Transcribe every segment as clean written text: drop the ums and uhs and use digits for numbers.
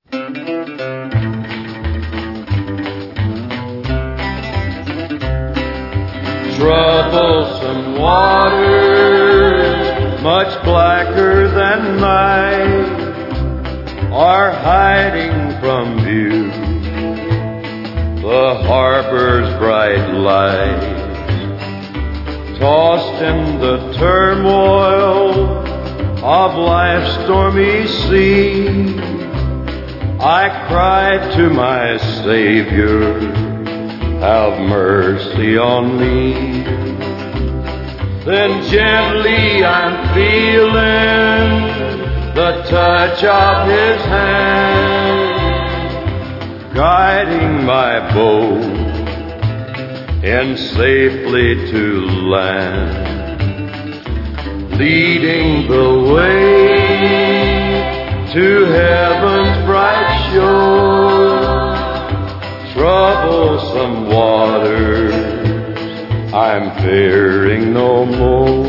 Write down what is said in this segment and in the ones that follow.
Troublesome waters, much blacker than night, are hiding from view the harbor's bright light. Tossed in the turmoil of life's stormy sea, I cried to my Savior, have mercy on me. Then gently I'm feeling the touch of His hand, guiding my boat and safely to land, leading the way to heaven's bright shore. Troublesome waters, I'm fearing no more.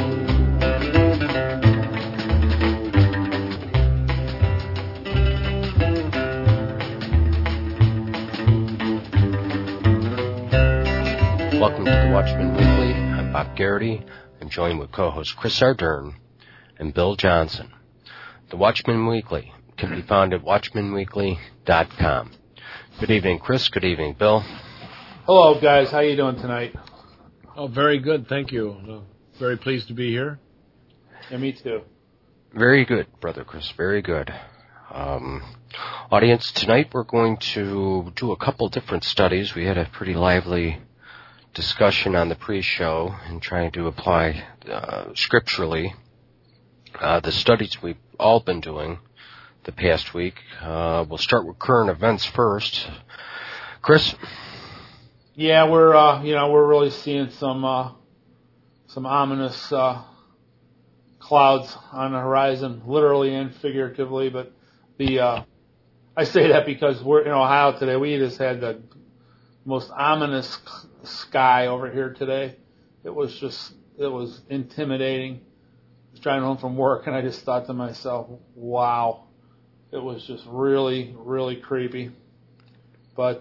Welcome to the Watchman Weekly. I'm Bob Garrity. I'm joined with co-host Chris Ardern and Bill Johnson. The Watchman Weekly can be found at watchmanweekly.com. Good evening, Chris. Good evening, Bill. Hello, guys. How you doing tonight? Oh, very good. Thank you. Very pleased to be here. Yeah, me too. Very good, Brother Chris. Very good. Audience, tonight we're going to do a couple different studies. We had a pretty lively discussion on the pre-show and trying to apply scripturally the studies we've all been doing the past week. We'll start with current events first. Chris? Yeah, we're really seeing some ominous clouds on the horizon, literally and figuratively. But I say that because we're in Ohio today. We just had the most ominous sky over here today. It was intimidating. I was driving home from work and I just thought to myself, wow, it was just really, really creepy. But,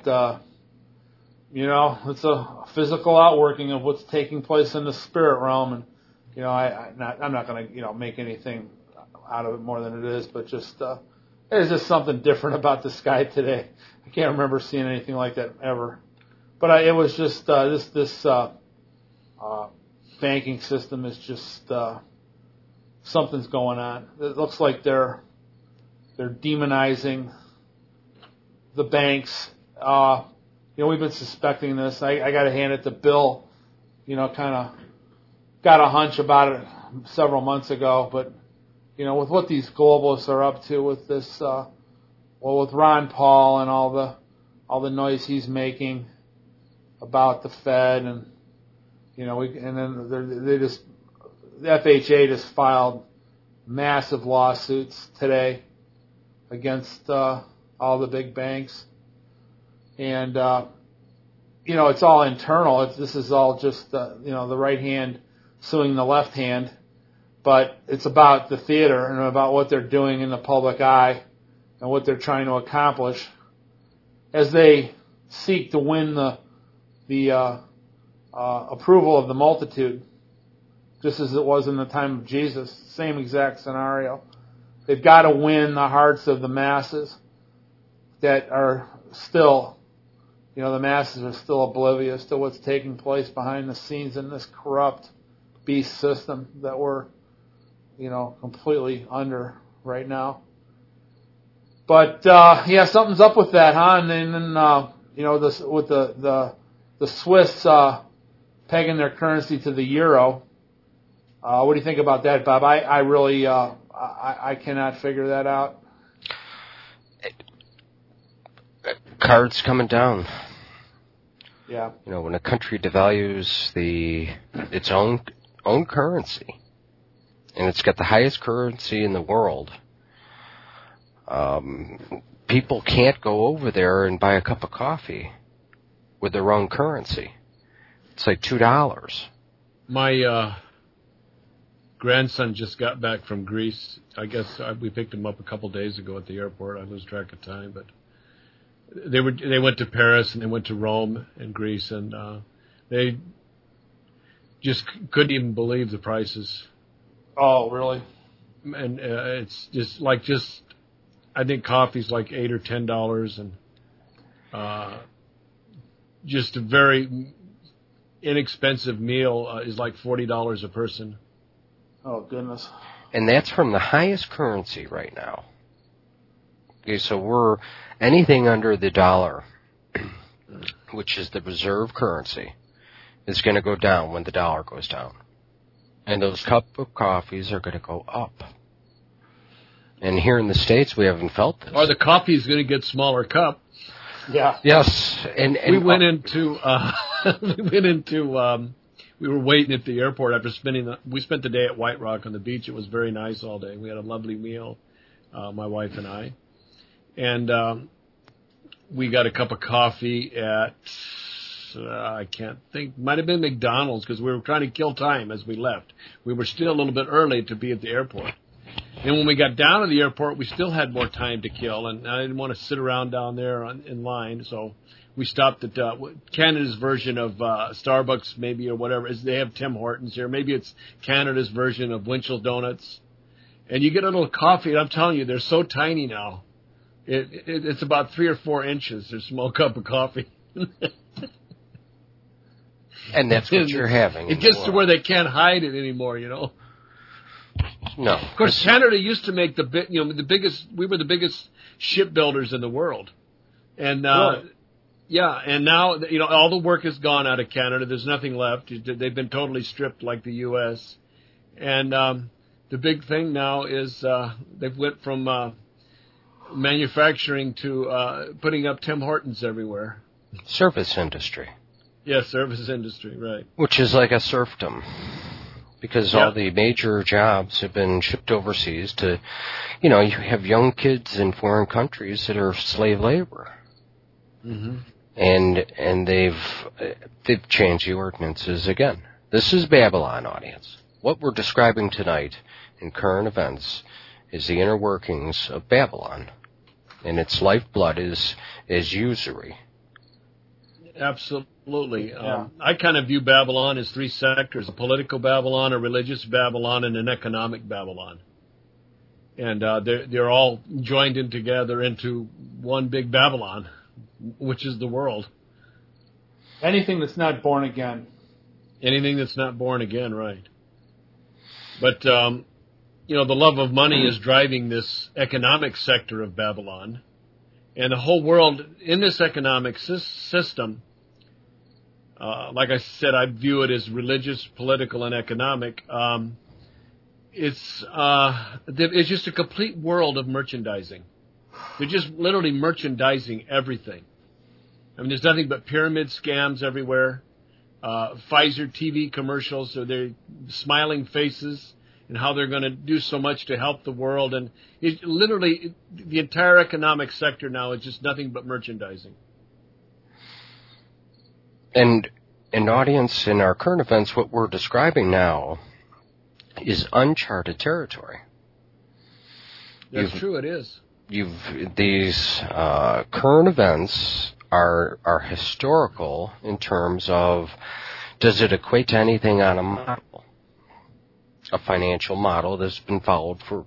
it's a physical outworking of what's taking place in the spirit realm. And, I'm not going to, make anything out of it more than it is, but just, there's just something different about the sky today. I can't remember seeing anything like that ever. But it was just this banking system is just something's going on. It looks like they're demonizing the banks. We've been suspecting this. I got to hand it to Bill. Kind of got a hunch about it several months ago. But with what these globalists are up to with this, with Ron Paul and all the noise he's making about the Fed, and the FHA just filed massive lawsuits today against all the big banks, and it's all internal. This is all just the right hand suing the left hand, but it's about the theater and about what they're doing in the public eye and what they're trying to accomplish as they seek to win the approval of the multitude, just as it was in the time of Jesus. Same exact scenario. They've got to win the hearts of the masses that are still, the masses are still oblivious to what's taking place behind the scenes in this corrupt beast system that we're, completely under right now. But, something's up with that, huh? And then, this, with the Swiss pegging their currency to the euro. What do you think about that, Bob? I really I cannot figure that out. Cards coming down. Yeah. When a country devalues its own currency, and it's got the highest currency in the world, people can't go over there and buy a cup of coffee with their own currency. It's like $2. grandson just got back from Greece. I guess we picked him up a couple days ago at the airport. I lose track of time, but they went to Paris and they went to Rome and Greece, and they just couldn't even believe the prices. Oh, really? And it's just I think coffee's like $8 or $10, and just a very inexpensive meal is like $40 a person. Oh, goodness. And that's from the highest currency right now. Okay, so we're anything under the dollar, which is the reserve currency, is going to go down when the dollar goes down. And those cup of coffees are going to go up. And here in the States, we haven't felt this. Or the coffee's going to get smaller cup. Yeah. Yes. And we went into we were waiting at the airport after we spent the day at White Rock on the beach. It was very nice all day. We had a lovely meal, my wife and I. And we got a cup of coffee at, I can't think, might have been McDonald's, because we were trying to kill time as we left. We were still a little bit early to be at the airport. And when we got down to the airport, we still had more time to kill, and I didn't want to sit around down there in line, so we stopped at Canada's version of Starbucks, maybe, or whatever. They have Tim Hortons here. Maybe it's Canada's version of Winchell Donuts. And you get a little coffee, and I'm telling you, they're so tiny now. It's about 3 or 4 inches, a small cup of coffee. And that's what you're having. It gets to where they can't hide it anymore, you know. No. Of course, Canada used to make the biggest. We were the biggest shipbuilders in the world, and Really? yeah, and now all the work has gone out of Canada. There's nothing left. They've been totally stripped, like the U.S. And the big thing now is they've went from manufacturing to putting up Tim Hortons everywhere. Service industry. Yes, service industry, right. Which is like a serfdom. Because all the major jobs have been shipped overseas to, you have young kids in foreign countries that are slave labor. Mm-hmm. And they've changed the ordinances again. This is Babylon, audience. What we're describing tonight in current events is the inner workings of Babylon. And its lifeblood is usury. Absolutely. I kind of view Babylon as 3 sectors: a political Babylon, a religious Babylon, and an economic Babylon. And they're all joined in together into one big Babylon, which is the world. Anything that's not born again. Anything that's not born again, right. But, the love of money is driving this economic sector of Babylon. And the whole world in this economic system, like I said, I view it as religious, political, and economic. It's just a complete world of merchandising. They're just literally merchandising everything. I mean, there's nothing but pyramid scams everywhere. Pfizer TV commercials, so they're smiling faces and how they're going to do so much to help the world. And the entire economic sector now is just nothing but merchandising. And an audience, in our current events, what we're describing now is uncharted territory. That's true, it is. These current events are historical in terms of, does it equate to anything on a model? A financial model that's been followed for,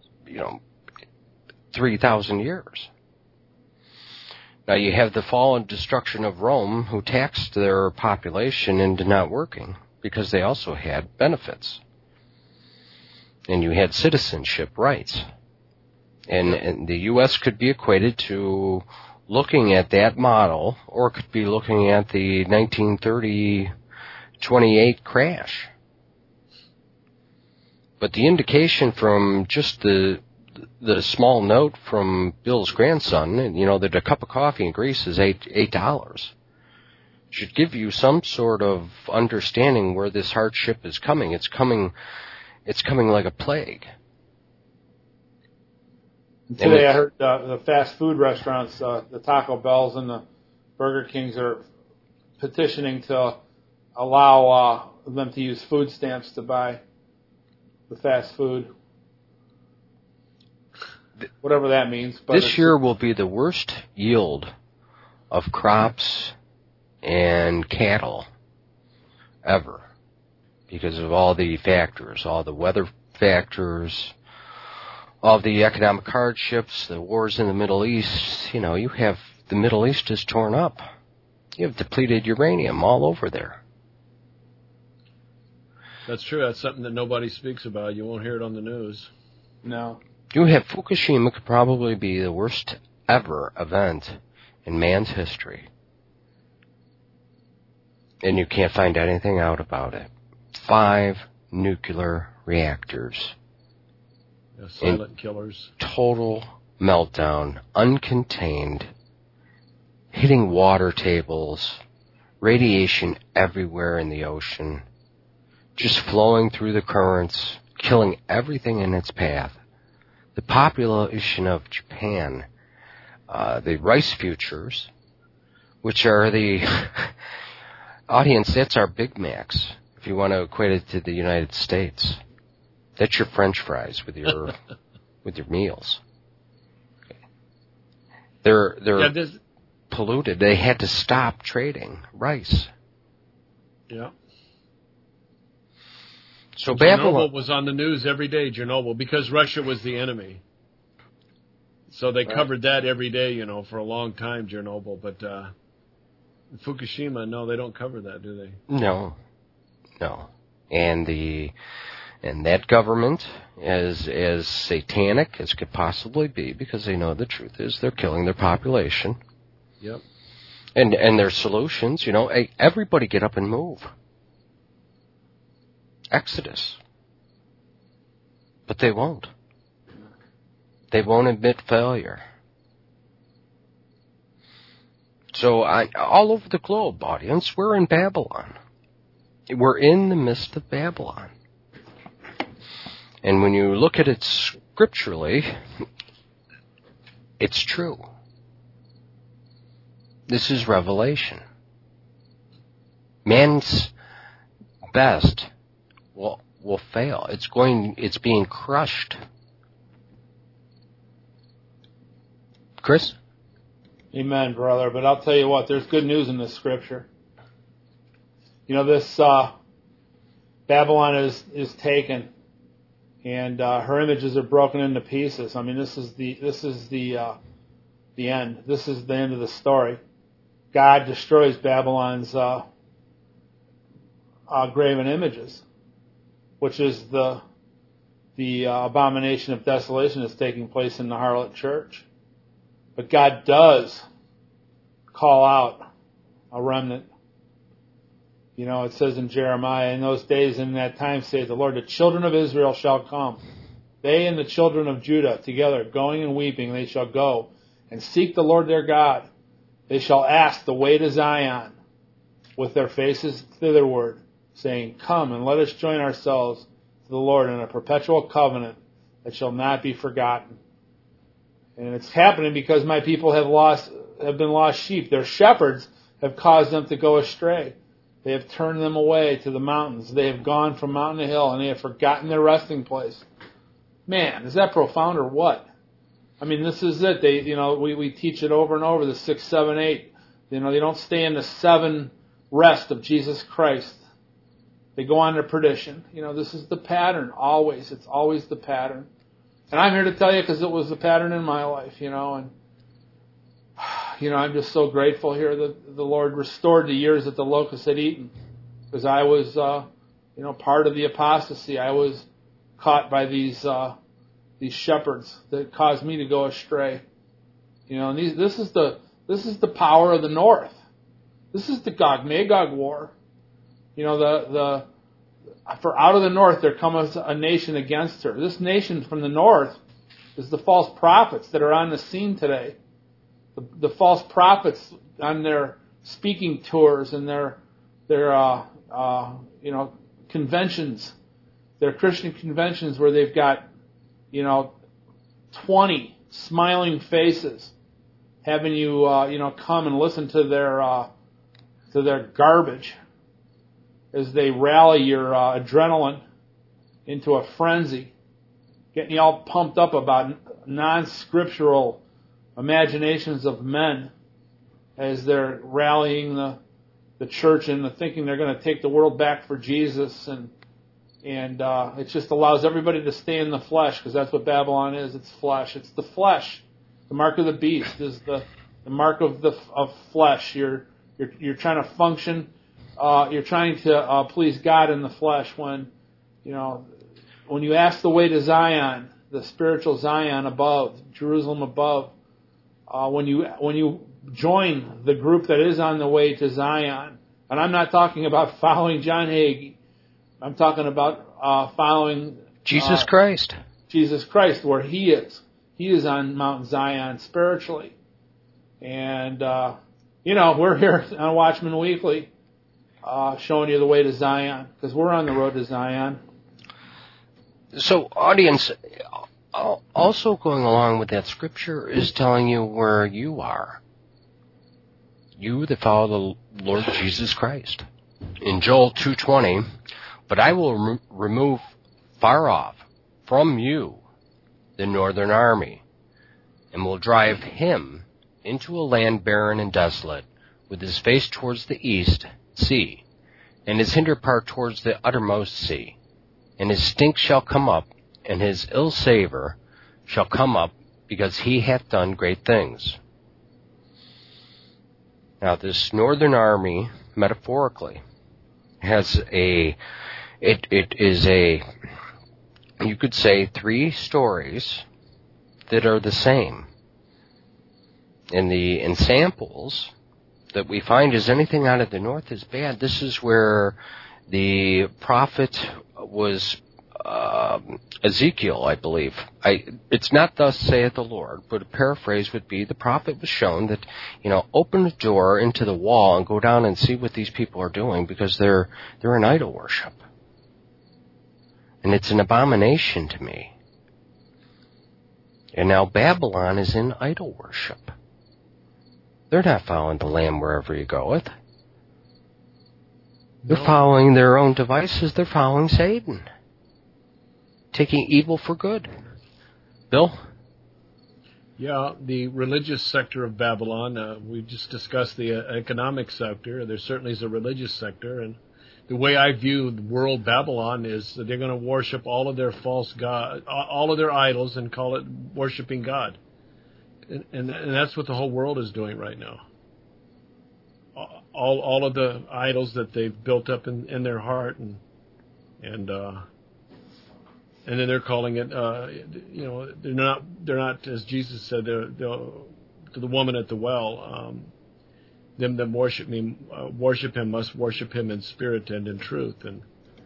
3,000 years. Now you have the fall and destruction of Rome, who taxed their population into not working because they also had benefits. And you had citizenship rights. And the U.S. could be equated to looking at that model, or it could be looking at the 1930-28 crash. But the indication from just the small note from Bill's grandson, that a cup of coffee in Greece is $8, should give you some sort of understanding where this hardship is coming. It's coming like a plague. Today I heard the fast food restaurants, the Taco Bells and the Burger Kings, are petitioning to allow them to use food stamps to buy the fast food. Whatever that means. But this year will be the worst yield of crops and cattle ever because of all the factors, all the weather factors, all the economic hardships, the wars in the Middle East. You know, you have the Middle East is torn up. You have depleted uranium all over there. That's true. That's something that nobody speaks about. You won't hear it on the news. No. You have Fukushima could probably be the worst ever event in man's history. And you can't find anything out about it. 5 nuclear reactors. Yeah, silent killers. Total meltdown, uncontained, hitting water tables, radiation everywhere in the ocean, just flowing through the currents, killing everything in its path. The population of Japan, the rice futures, which are the audience, that's our Big Macs, if you want to equate it to the United States. That's your French fries with your with your meals. They're polluted. They had to stop trading rice. Yeah. So Chernobyl was on the news every day, Chernobyl, because Russia was the enemy. So they covered that every day, you know, for a long time, Chernobyl. But Fukushima, no, they don't cover that, do they? No. And that government is as satanic as could possibly be because they know the truth is they're killing their population. Yep. And their solutions, you know, hey, everybody get up and move. Exodus. But they won't. They won't admit failure. So all over the globe, audience, we're in Babylon. We're in the midst of Babylon. And when you look at it scripturally, it's true. This is revelation. Man's best will fail. It's being crushed. Chris? Amen, brother. But I'll tell you what, there's good news in this scripture. You know, this Babylon is taken, and her images are broken into pieces. I mean, this is the end. This is the end of the story. God destroys Babylon's graven images, which is the abomination of desolation that's taking place in the harlot church. But God does call out a remnant. You know, it says in Jeremiah, in those days and in that time, saith the Lord, the children of Israel shall come. They and the children of Judah together, going and weeping, they shall go and seek the Lord their God. They shall ask the way to Zion with their faces thitherward, saying, come and let us join ourselves to the Lord in a perpetual covenant that shall not be forgotten. And it's happening because my people have been lost sheep. Their shepherds have caused them to go astray. They have turned them away to the mountains. They have gone from mountain to hill, and they have forgotten their resting place. Man, is that profound or what? I mean, this is it. We teach it over and over, the 6, 7, 8. You know, they don't stay in the 7 rest of Jesus Christ. They go on to perdition. You know, this is the pattern, always. It's always the pattern. And I'm here to tell you because it was the pattern in my life, you know, and I'm just so grateful here that the Lord restored the years that the locusts had eaten, because I was, part of the apostasy. I was caught by these shepherds that caused me to go astray. You know, and this is the power of the north. This is the Gog-Magog war. You know, for out of the north there cometh a nation against her. This nation from the north is the false prophets that are on the scene today. The false prophets on their speaking tours and their conventions, their Christian conventions where they've got 20 smiling faces, having you come and listen to their garbage as they rally your adrenaline into a frenzy, getting you all pumped up about non-scriptural imaginations of men as they're rallying the church into thinking they're going to take the world back for Jesus, and it just allows everybody to stay in the flesh, because that's what Babylon is. It's flesh. It's the flesh. The mark of the beast is the mark of flesh. You're trying to function. You're trying to please God in the flesh. When you ask the way to Zion, the spiritual Zion above, Jerusalem above, when you join the group that is on the way to Zion, and I'm not talking about following John Hagee. I'm talking about following Jesus Christ. Jesus Christ, where He is. He is on Mount Zion spiritually. And, we're here on Watchman Weekly showing you the way to Zion, because we're on the road to Zion. So, audience, also going along with that scripture is telling you where you are. You that follow the Lord Jesus Christ. In Joel 2:20, but I will remove far off from you the northern army, and will drive him into a land barren and desolate, with his face towards the east sea, and his hinder part towards the uttermost sea. And his stink shall come up, and his ill savour shall come up, because he hath done great things. Now, this northern army, metaphorically, has you could say, 3 stories that are the same. And the ensamples that we find is anything out of the north is bad. This is where the prophet was Ezekiel, I believe. It's not thus saith the Lord, but a paraphrase would be the prophet was shown that, open the door into the wall and go down and see what these people are doing, because they're in idol worship. And it's an abomination to me. And now Babylon is in idol worship. They're not following the Lamb wherever he goeth. They're following their own devices. They're following Satan. Taking evil for good. Bill? Yeah, the religious sector of Babylon, we just discussed the economic sector. There certainly is a religious sector, and the way I view the world Babylon is that they're going to worship all of their false god, all of their idols, and call it worshiping God. And that's what the whole world is doing right now. All of the idols that they've built up in their heart, and then they're calling it, they're not, as Jesus said, to the woman at the well, them that worship me, worship him, must worship him in spirit and in truth. And,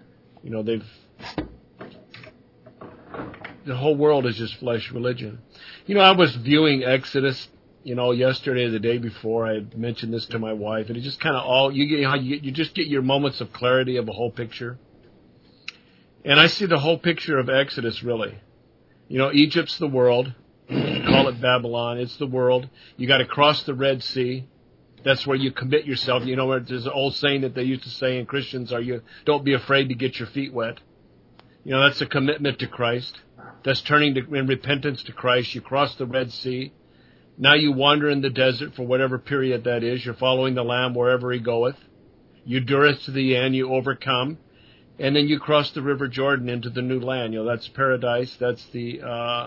the whole world is just flesh religion. I was viewing Exodus, yesterday or the day before. I had mentioned this to my wife, and it just kind of you just get your moments of clarity of a whole picture. And I see the whole picture of Exodus, really. Egypt's the world. You call it Babylon. It's the world. You got to cross the Red Sea. That's where you commit yourself. There's an old saying that they used to say in Christians, don't be afraid to get your feet wet. That's a commitment to Christ. That's turning in repentance to Christ. You cross the Red Sea. Now you wander in the desert for whatever period that is. You're following the Lamb wherever he goeth. You endure it to the end. You overcome. And then you cross the River Jordan into the new land. That's paradise. That's the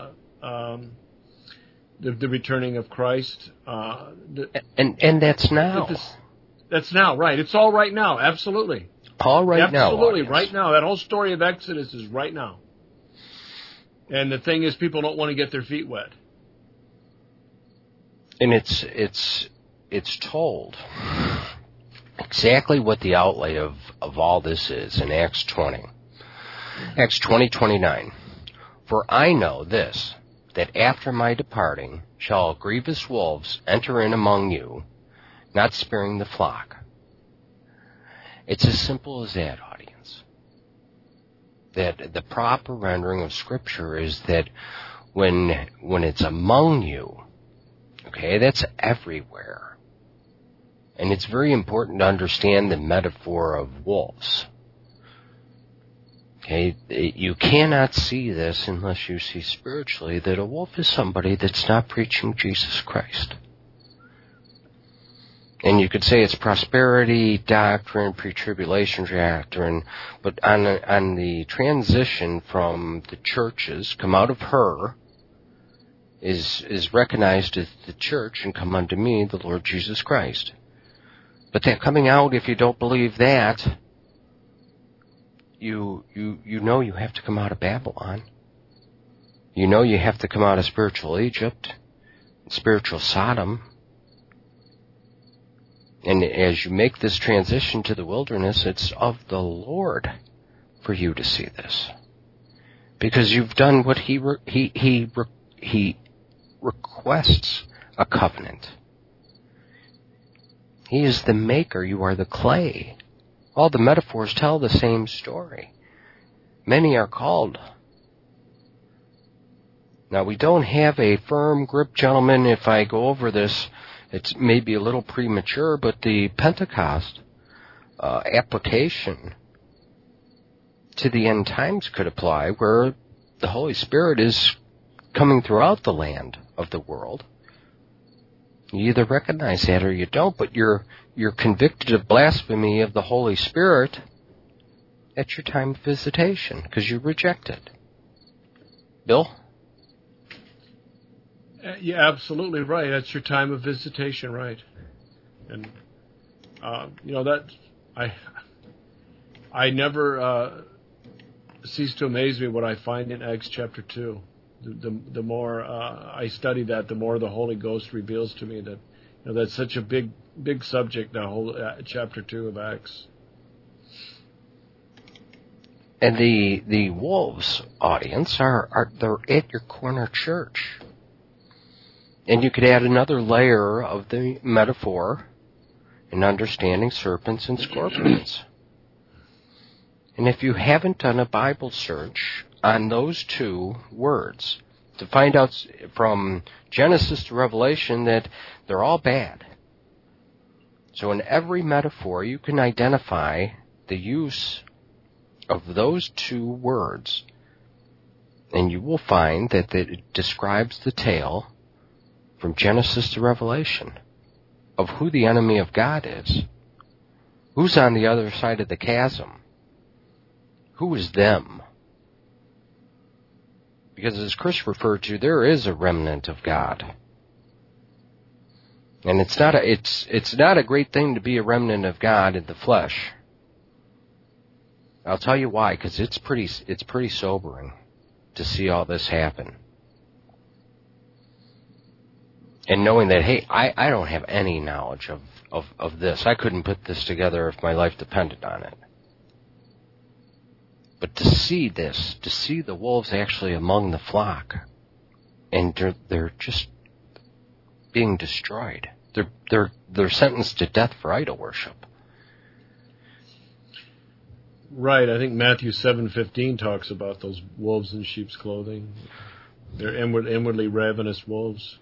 returning of Christ. And that's now. That's now, right. It's all right now. Absolutely. All right now. Absolutely, right now. That whole story of Exodus is right now. And the thing is, people don't want to get their feet wet. And it's told exactly what the outlay of all this is in Acts 20. Acts 20:29. For I know this, that after my departing shall grievous wolves enter in among you, not sparing the flock. It's as simple as that, audience. That the proper rendering of Scripture is that when it's among you, okay, that's everywhere. And it's very important to understand the metaphor of wolves. Okay, you cannot see this unless you see spiritually that a wolf is somebody that's not preaching Jesus Christ. And you could say it's prosperity doctrine, pre-tribulation doctrine, but on the transition from the churches, come out of her, is recognized as the church, and come unto me, the Lord Jesus Christ. But that coming out, if you don't believe that, you know you have to come out of Babylon. You know you have to come out of spiritual Egypt, spiritual Sodom. And as you make this transition to the wilderness, it's of the Lord for you to see this. Because you've done what he requests, a covenant. He is the maker, you are the clay. All the metaphors tell the same story. Many are called. Now, we don't have a firm grip, gentlemen. If I go over this, it's maybe a little premature, but the Pentecost application to the end times could apply, where the Holy Spirit is coming throughout the land of the world. You either recognize that or you don't, but you're convicted of blasphemy of the Holy Spirit at your time of visitation because you reject it. Bill? Yeah, absolutely right. That's your time of visitation, right? And that I never cease to amaze me what I find in Acts chapter 2. The more I study that, the more the Holy Ghost reveals to me that that's such a big subject. The whole chapter 2 of Acts. And the wolves audience they're at your corner church. And you could add another layer of the metaphor in understanding serpents and scorpions. And if you haven't done a Bible search on those two words, to find out from Genesis to Revelation that they're all bad. So in every metaphor, you can identify the use of those two words, and you will find that it describes the tale from Genesis to Revelation of who the enemy of God is. Who's on the other side of the chasm? Who is them? Because as Chris referred to, there is a remnant of God. And it's not a great thing to be a remnant of God in the flesh. I'll tell you why, because it's pretty sobering to see all this happen. And knowing that, hey, I don't have any knowledge of this. I couldn't put this together if my life depended on it. But to see this, to see the wolves actually among the flock, and they're just being destroyed. They're sentenced to death for idol worship. Right. I think Matthew 7:15 talks about those wolves in sheep's clothing. They're inwardly ravenous wolves.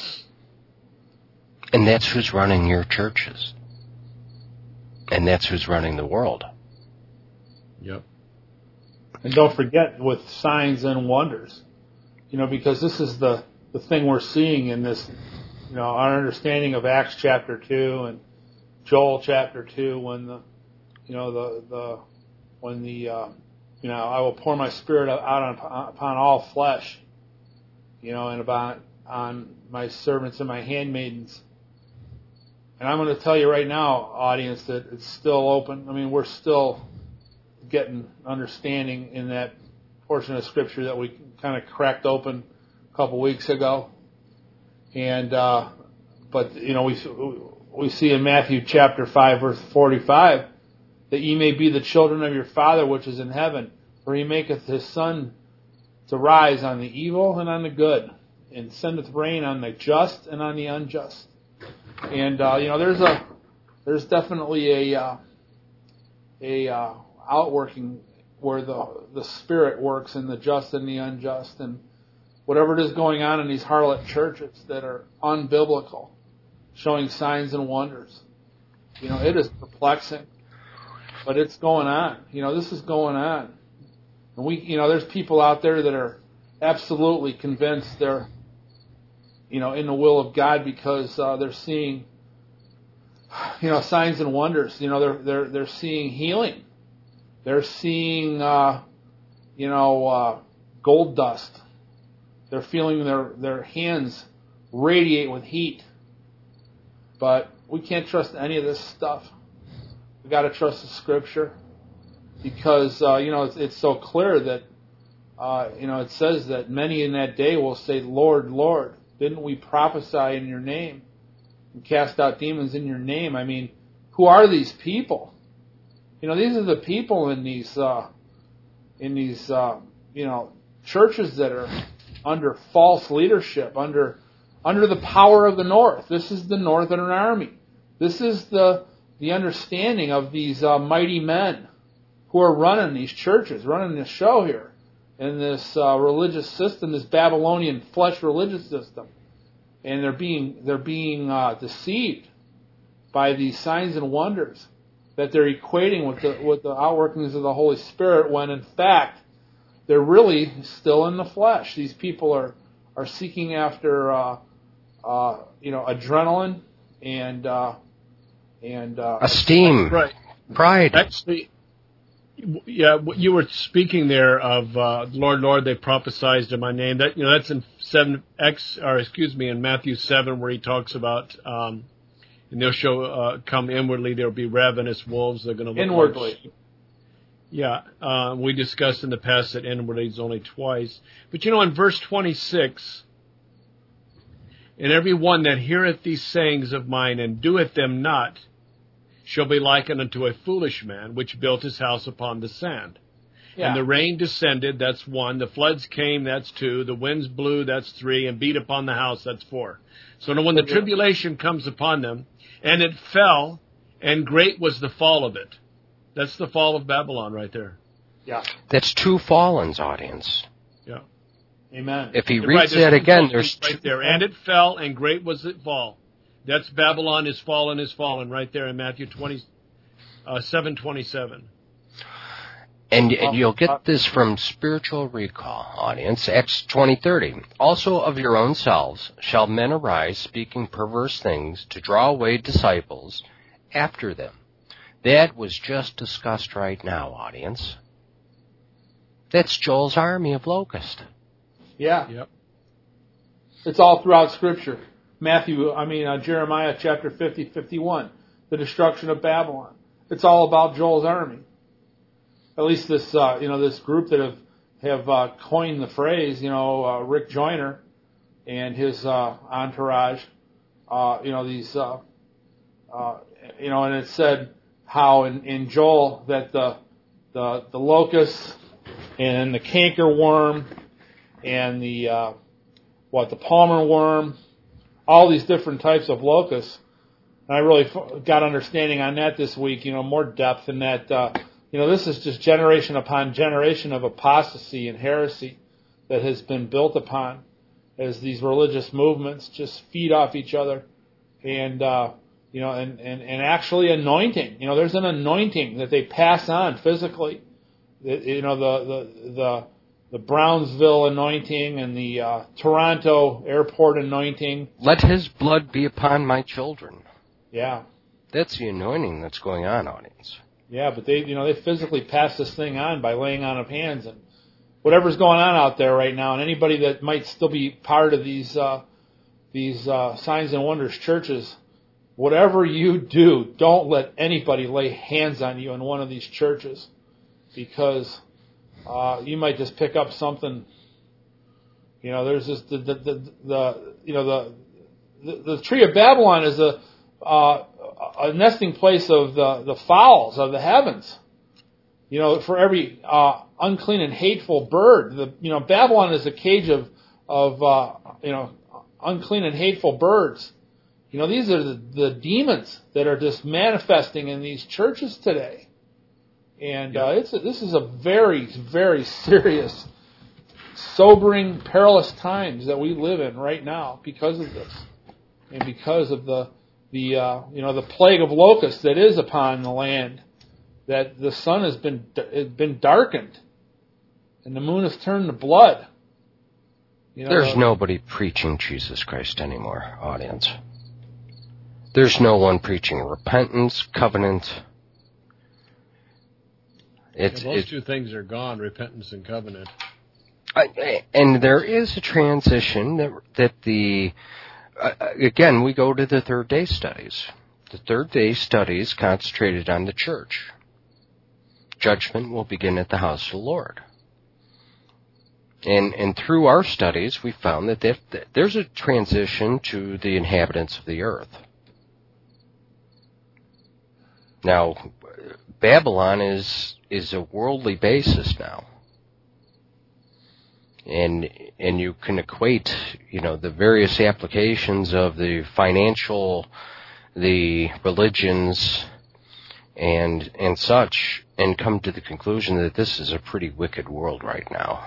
And that's who's running your churches. And that's who's running the world. Yep. And don't forget with signs and wonders, because this is the thing we're seeing in this, our understanding of Acts chapter 2 and Joel chapter 2 when I will pour my spirit out upon all flesh, and on my servants and my handmaidens. And I'm going to tell you right now, audience, that it's still open. I mean, we're still getting understanding in that portion of Scripture that we kind of cracked open a couple weeks ago. And but we see in Matthew chapter 5 verse 45 that ye may be the children of your Father which is in heaven, for he maketh his sun to rise on the evil and on the good, and sendeth rain on the just and on the unjust. And there's definitely a outworking where the Spirit works in the just and the unjust, and whatever it is going on in these harlot churches that are unbiblical, showing signs and wonders. It is perplexing, but it's going on. This is going on. And there's people out there that are absolutely convinced they're, in the will of God because they're seeing, signs and wonders. They're seeing healing. They're seeing, gold dust. They're feeling their hands radiate with heat. But we can't trust any of this stuff. We got to trust the Scripture because it's so clear that it says that many in that day will say, "Lord, Lord, didn't we prophesy in your name and cast out demons in your name?" I mean, who are these people? These are the people in these churches that are under false leadership, under the power of the North. This is the Northern Army. This is the understanding of these mighty men who are running these churches, running this show here, in this religious system, this Babylonian flesh religious system, and they're being deceived by these signs and wonders that they're equating with the outworkings of the Holy Spirit, when in fact they're really still in the flesh. These people are seeking after adrenaline and esteem, right, pride. Actually, yeah, you were speaking there of Lord, Lord, they prophesied in my name. That's in in Matthew 7, where he talks about and they'll come inwardly. There will be ravenous wolves. They're going to look inwardly. Like, yeah, we discussed in the past that inwardly is only twice. But in verse 26, and every one that heareth these sayings of mine and doeth them not shall be likened unto a foolish man which built his house upon the sand. Yeah. And the rain descended, that's 1. The floods came, that's 2. The winds blew, that's 3. And beat upon the house, that's 4. So now when the tribulation comes upon them, and it fell, and great was the fall of it. That's the fall of Babylon right there. Yeah. That's 2 fallens, audience. Yeah. Amen. If he reads that again, there's right there. And it fell, and great was it fall. That's Babylon is fallen, right there in Matthew 7:27. And you'll get this from Spiritual Recall, audience, Acts 20:30. Also of your own selves shall men arise, speaking perverse things, to draw away disciples after them. That was just discussed right now, audience. That's Joel's army of locusts. Yeah. Yep. It's all throughout Scripture. Jeremiah chapter 50, 51, the destruction of Babylon. It's all about Joel's army. At least this, this group that have coined the phrase, Rick Joyner and his entourage, and it said how in Joel that the locusts and the cankerworm and the palmer worm, all these different types of locusts. And I really got understanding on that this week, more depth in that, this is just generation upon generation of apostasy and heresy that has been built upon as these religious movements just feed off each other and actually anointing. There's an anointing that they pass on physically. The Brownsville anointing and the Toronto airport anointing. Let his blood be upon my children. Yeah. That's the anointing that's going on, audience. Yeah, but they physically pass this thing on by laying on of hands, and whatever's going on out there right now, and anybody that might still be part of these signs and wonders churches, whatever you do, don't let anybody lay hands on you in one of these churches, because you might just pick up something. There's this the tree of Babylon is a nesting place of the fowls of the heavens. For every unclean and hateful bird. Babylon is a cage of unclean and hateful birds. These are the demons that are just manifesting in these churches today. And this is a very, very serious, sobering, perilous times that we live in right now because of this, and because of the plague of locusts that is upon the land, that the sun has been darkened. And the moon has turned to blood. There's nobody preaching Jesus Christ anymore, audience. There's no one preaching repentance, covenant. Those two things are gone, repentance and covenant. And there is a transition that again, we go to the third day studies. The third day studies concentrated on the church. Judgment will begin at the house of the Lord. And through our studies, we found that there's a transition to the inhabitants of the earth. Now, Babylon is a worldly basis now. And you can equate, the various applications of the financial, the religions, and such, and come to the conclusion that this is a pretty wicked world right now.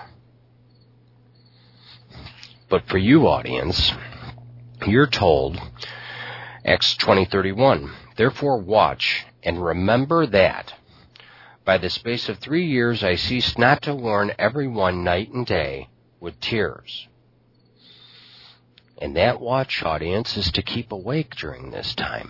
But for you, audience, you're told, Acts 20:31, therefore watch and remember that by the space of 3 years I ceased not to warn everyone night and day with tears. And that watch, audience, is to keep awake during this time.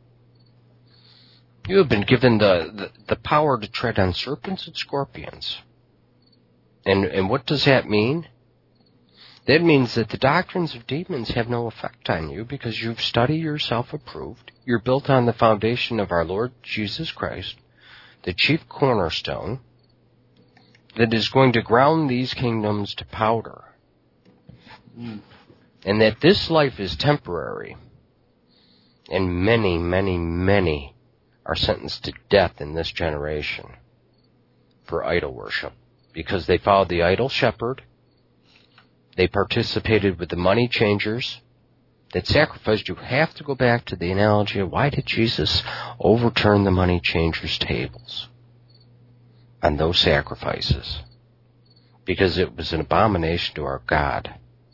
You have been given the power to tread on serpents and scorpions. And what does that mean? That means that the doctrines of demons have no effect on you because you've studied yourself approved. You're built on the foundation of our Lord Jesus Christ, the chief cornerstone, that is going to ground these kingdoms to powder. And that this life is temporary. And many, many, many are sentenced to death in this generation for idol worship because they followed the idol shepherd. They participated with the money changers that sacrificed. You have to go back to the analogy of why did Jesus overturn the money changers' tables on those sacrifices? Because it was an abomination to our God.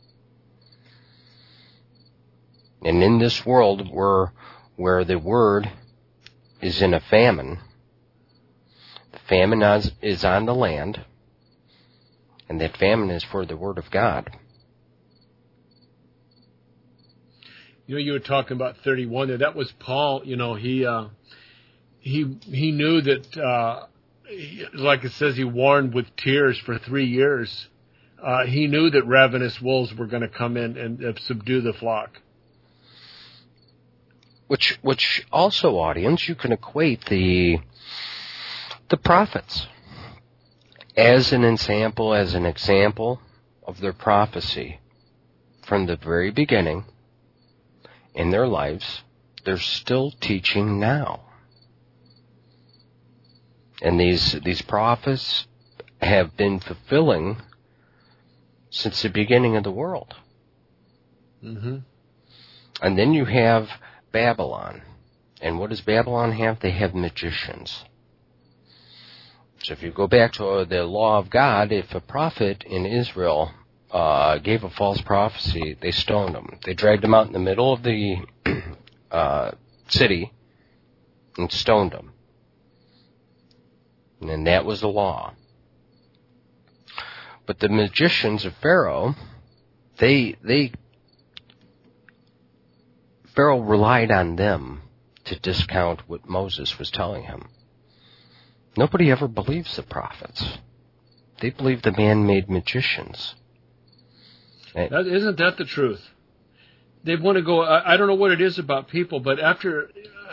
And in this world where the word is in a famine, the famine is on the land, and that famine is for the Word of God. You were talking about 31 there. That was Paul. He knew that, like it says, he warned with tears for 3 years. He knew that ravenous wolves were going to come in and subdue the flock. Which also, audience, you can equate the prophets as an example of their prophecy from the very beginning in their lives. They're still teaching now. And these prophets have been fulfilling since the beginning of the world. Mm-hmm. And then you have Babylon. And what does Babylon have? They have magicians. So if you go back to the law of God, if a prophet in Israel gave a false prophecy, they stoned him. They dragged him out in the middle of the city and stoned him. And then that was the law. But the magicians of Pharaoh, Pharaoh relied on them to discount what Moses was telling him. Nobody ever believes the prophets. They believe the man-made magicians. Isn't that the truth? They want to go, I don't know what it is about people, but after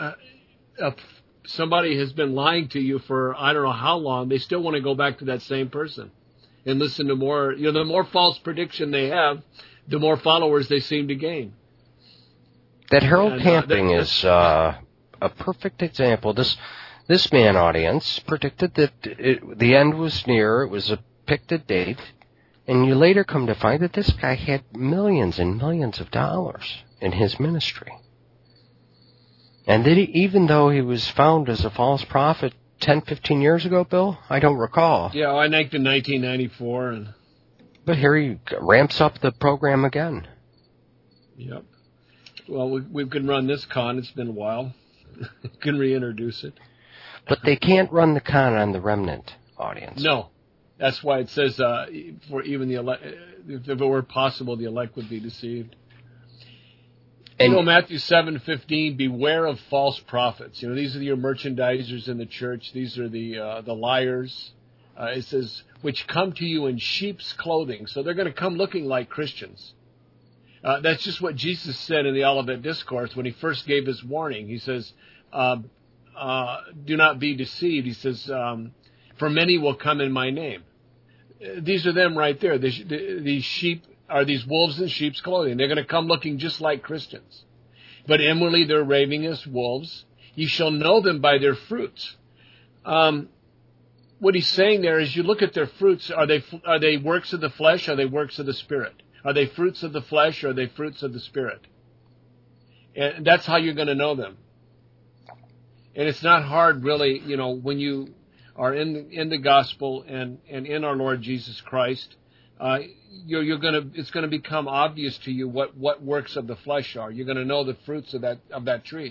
somebody has been lying to you for I don't know how long, they still want to go back to that same person and listen to more. The more false prediction they have, the more followers they seem to gain. That Harold Camping is a perfect example. This man, audience, predicted that the end was near. It was a picked a date. And you later come to find that this guy had millions and millions of dollars in his ministry. And then even though he was found as a false prophet 10, 15 years ago, Bill, I don't recall. Yeah, I think in 1994. But here he ramps up the program again. Yep. Well, we can run this con. It's been a while. We can reintroduce it. But they can't run the con on the remnant audience. No. That's why it says, for even the elect, if it were possible, the elect would be deceived. And Matthew 7:15, beware of false prophets. These are your merchandisers in the church. These are the liars. It says, which come to you in sheep's clothing. So they're going to come looking like Christians. That's just what Jesus said in the Olivet Discourse when he first gave his warning. He says, do not be deceived. He says, for many will come in my name. These are them right there. These sheep are these wolves in sheep's clothing. They're going to come looking just like Christians. But inwardly they're raving as wolves. You shall know them by their fruits. What he's saying there is you look at their fruits. Are they works of the flesh? Or are they works of the Spirit? Are they fruits of the flesh? Or are they fruits of the Spirit? And that's how you're going to know them. And it's not hard, really, when you are in the gospel and in our Lord Jesus Christ. It's going to become obvious to you what works of the flesh are. You're going to know the fruits of that tree.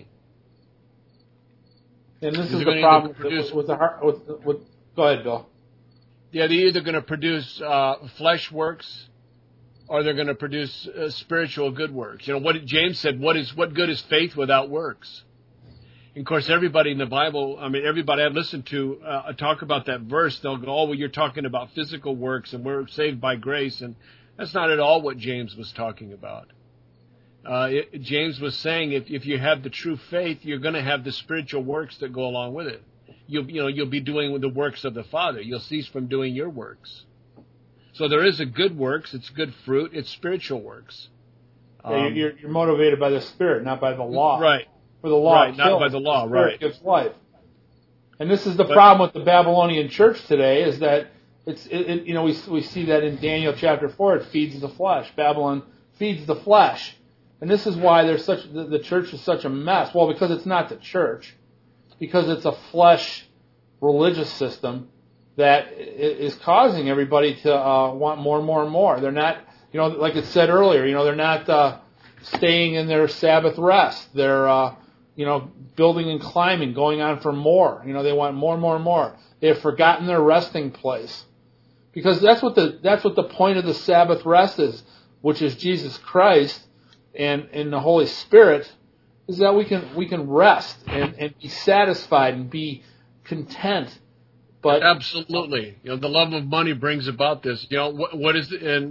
And this is the problem with the heart. Go ahead, Bill. Yeah, they're either going to produce flesh works, or they're going to produce spiritual good works. What James said. What good is faith without works? And of course, everybody in the Bible, everybody I've listened to talk about that verse, they'll go, oh, well, you're talking about physical works and we're saved by grace. And that's not at all what James was talking about. James was saying if you have the true faith, you're going to have the spiritual works that go along with it. You'll be doing the works of the Father. You'll cease from doing your works. So there is a good works. It's good fruit. It's spiritual works. You're motivated by the Spirit, not by the law. Right. For the law kills, not by the law, the Spirit right? Gives life. And this is the problem with the Babylonian church today, is that we see that in Daniel chapter 4, it feeds the flesh. Babylon feeds the flesh, and this is why the church is such a mess. Well, because it's not the church, because it's a flesh religious system that is causing everybody to want more and more and more. They're not, like it said earlier, they're not staying in their Sabbath rest. They're building and climbing, going on for more. They want more and more and more. They have forgotten their resting place, because that's what the point of the Sabbath rest is, which is Jesus Christ and the Holy Spirit, is that we can rest and be satisfied and be content. But absolutely, the love of money brings about this. What is it? And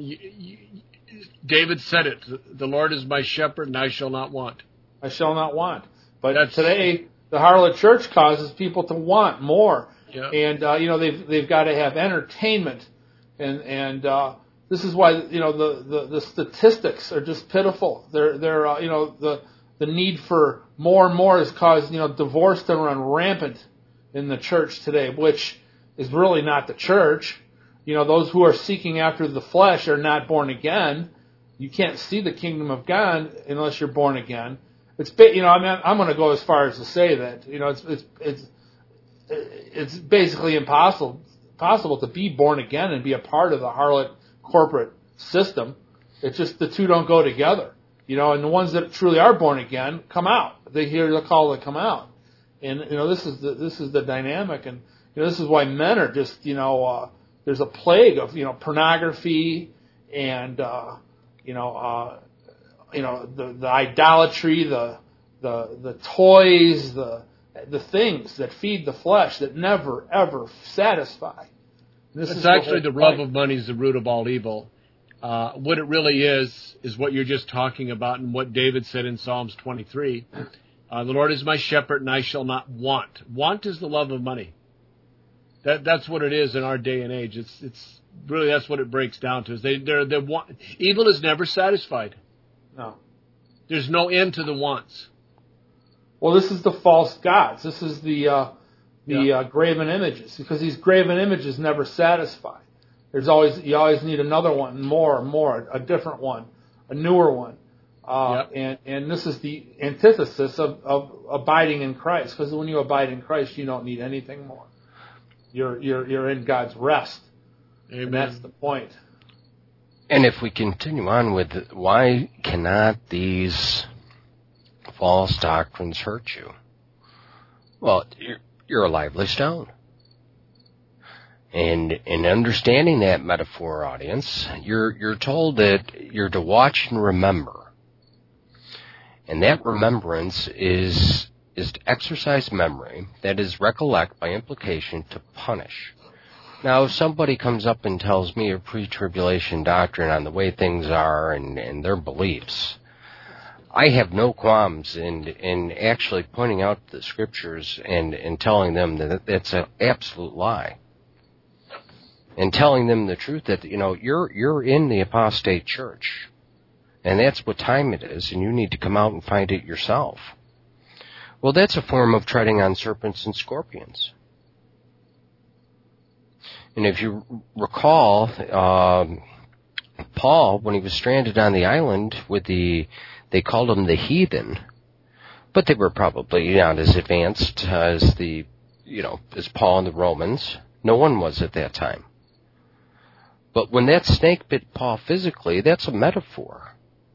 David said it: "The Lord is my shepherd, and I shall not want." I shall not want. But today, the harlot church causes people to want more, and they've got to have entertainment, and this is why the statistics are just pitiful. They're the need for more and more has caused divorce to run rampant in the church today, which is really not the church. Those who are seeking after the flesh are not born again. You can't see the kingdom of God unless you're born again. I'm going to go as far as to say that it's basically impossible to be born again and be a part of the harlot corporate system. It's just the two don't go together. And the ones that truly are born again come out. They hear the call to come out, and this is the dynamic, and this is why men are just there's a plague of pornography and the idolatry, the toys, the things that feed the flesh that never ever satisfy. It's actually the love of money is the root of all evil. What it really is what you're just talking about, and what David said in Psalms 23. The Lord is my shepherd, and I shall not want. Want is the love of money. That's what it is in our day and age. It's really, that's what it breaks down to. Is they want. Evil is never satisfied. No. There's no end to the wants. Well, this is the false gods. This is the graven images, because these graven images never satisfy. You always need another one, more, a different one, a newer one. And this is the antithesis of abiding in Christ, because when you abide in Christ, you don't need anything more. You're in God's rest. Amen. And that's the point. And if we continue on with why cannot these false doctrines hurt you? Well, you're a lively stone. And in understanding that metaphor, audience, you're told that you're to watch and remember. And that remembrance is to exercise memory, that is, recollect by implication, to punish. Now, if somebody comes up and tells me a pre-tribulation doctrine on the way things are and their beliefs, I have no qualms in actually pointing out the scriptures and telling them that it's an absolute lie. And telling them the truth that, you're in the apostate church. And that's what time it is, and you need to come out and find it yourself. Well, that's a form of treading on serpents and scorpions. And if you recall, Paul, when he was stranded on the island they called them the heathen, but they were probably not as advanced as as Paul and the Romans. No one was at that time. But when that snake bit Paul physically, that's a metaphor.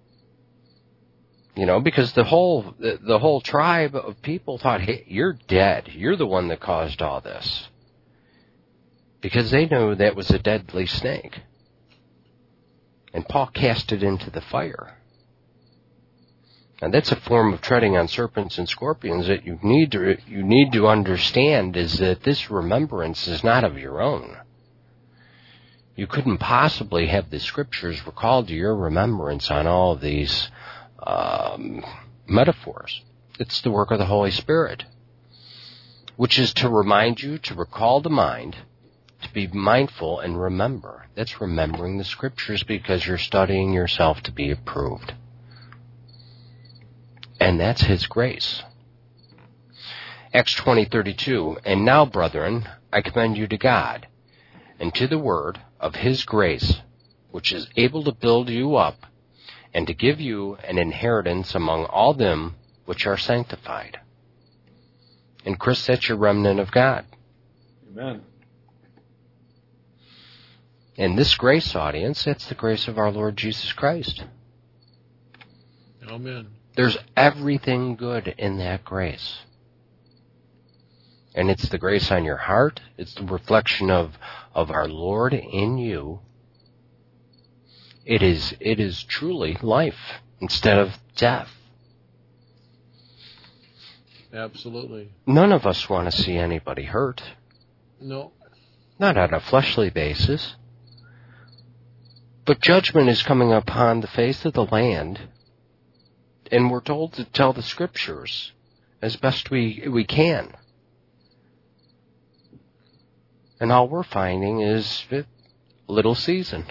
Because the whole tribe of people thought, hey, you're dead. You're the one that caused all this. Because they knew that was a deadly snake. And Paul cast it into the fire. And that's a form of treading on serpents and scorpions that you need to understand, is that this remembrance is not of your own. You couldn't possibly have the scriptures recalled to your remembrance on all of these metaphors. It's the work of the Holy Spirit, which is to remind you, to recall the mind, to be mindful and remember. That's remembering the scriptures because you're studying yourself to be approved. And that's His grace. Acts 20:32, and now, brethren, I commend you to God, and to the word of His grace, which is able to build you up, and to give you an inheritance among all them which are sanctified. And Chris, that's your remnant of God. Amen. And this grace, audience, that's the grace of our Lord Jesus Christ. Amen. There's everything good in that grace. And it's the grace on your heart. It's the reflection of our Lord in you. It is truly life instead of death. Absolutely. None of us want to see anybody hurt. No. Not on a fleshly basis. But judgment is coming upon the face of the land, and we're told to tell the scriptures as best we can. And all we're finding is little season.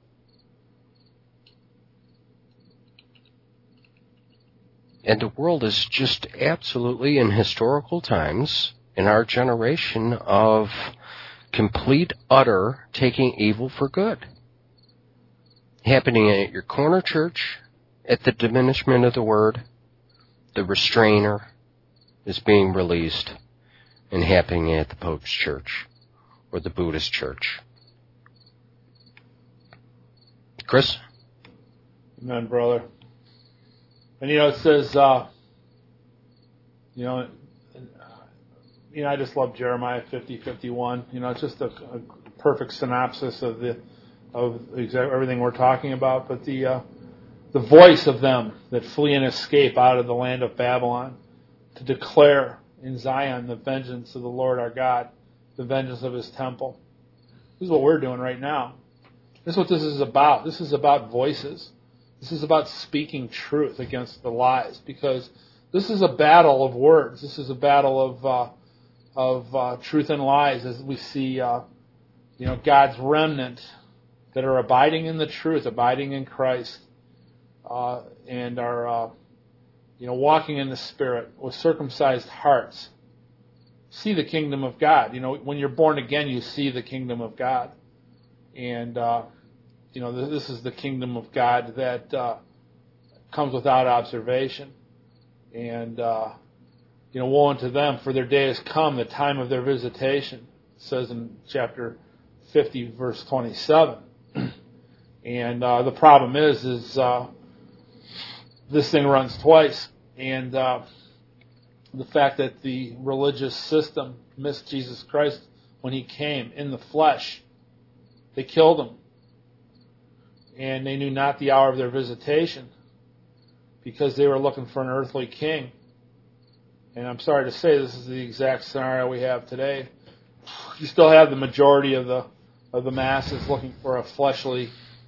And the world is just absolutely, in historical times, in our generation, of complete, utter taking evil for good. Happening at your corner church, at the diminishment of the word, the restrainer is being released, and happening at the Pope's church or the Buddhist church. Chris? Amen, brother. And it says, I just love Jeremiah 50:51. It's just a perfect synopsis of everything we're talking about. But the voice of them that flee and escape out of the land of Babylon, to declare in Zion the vengeance of the Lord our God, the vengeance of His temple. This is what we're doing right now. This is what this is about. This is about voices. This is about speaking truth against the lies, because this is a battle of words. This is a battle of truth and lies, as we see, God's remnant that are abiding in the truth, abiding in Christ, and are, walking in the Spirit with circumcised hearts. See the kingdom of God. When you're born again, you see the kingdom of God, and this is the kingdom of God that comes without observation. And, woe unto them, for their day has come, the time of their visitation. It says in chapter 50, verse 27. And the problem is this thing runs twice. And the fact that the religious system missed Jesus Christ when he came in the flesh. They killed him. And they knew not the hour of their visitation because they were looking for an earthly king. And I'm sorry to say this is the exact scenario we have today. You still have the majority of the masses looking for a fleshly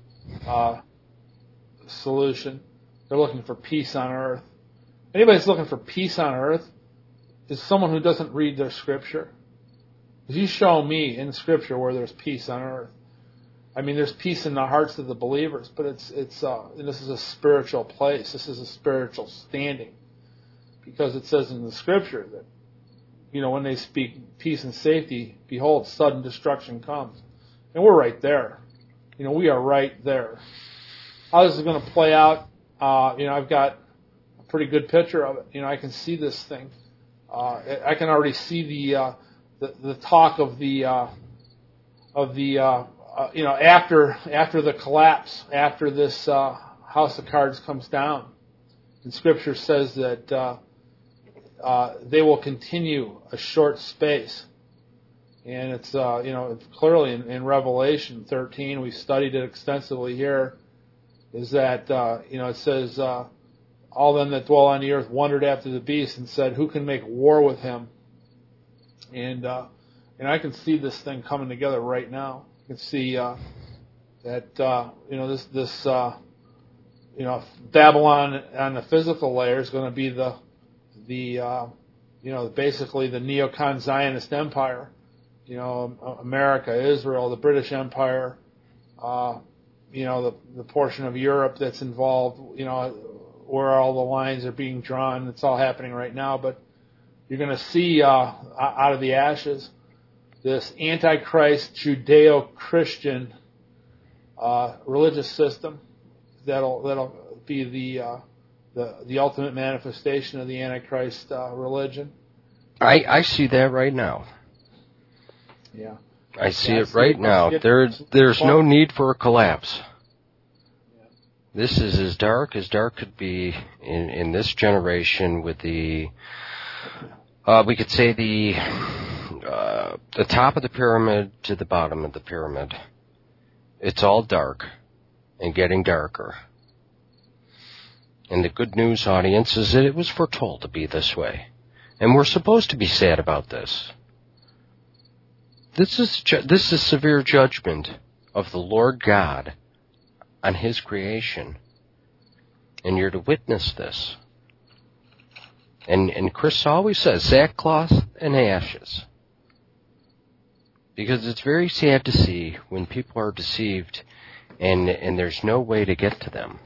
solution. They're looking for peace on earth. Anybody that's looking for peace on earth is someone who doesn't read their Scripture. If you show me in Scripture where there's peace on earth, I mean, there's peace in the hearts of the believers, but this is a spiritual place. This is a spiritual standing, because it says in the Scripture that, when they speak peace and safety, behold, sudden destruction comes, and we're right there. We are right there. How this is going to play out? I've got a pretty good picture of it. I can see this thing. I can already see the talk of after the collapse, after this house of cards comes down. And Scripture says that they will continue a short space. And it's clearly in Revelation 13, we studied it extensively here, is that, it says, all them that dwell on the earth wondered after the beast and said, who can make war with him? And I can see this thing coming together right now. I can see that this Babylon on the physical layer is going to be basically the neocon Zionist empire. America, Israel, the British Empire, the portion of Europe that's involved, where all the lines are being drawn. It's all happening right now, but you're going to see out of the ashes this Antichrist Judeo-Christian religious system that'll be the ultimate manifestation of the Antichrist religion. I see that right now. Yeah. I see it right now. There's no need for a collapse. This is as dark could be in this generation with the, we could say the top of the pyramid to the bottom of the pyramid. It's all dark and getting darker. And the good news, audience, is that it was foretold to be this way. And we're supposed to be sad about this. This is severe judgment of the Lord God on His creation. And you're to witness this. And Chris always says, sackcloth and ashes. Because it's very sad to see when people are deceived and there's no way to get to them.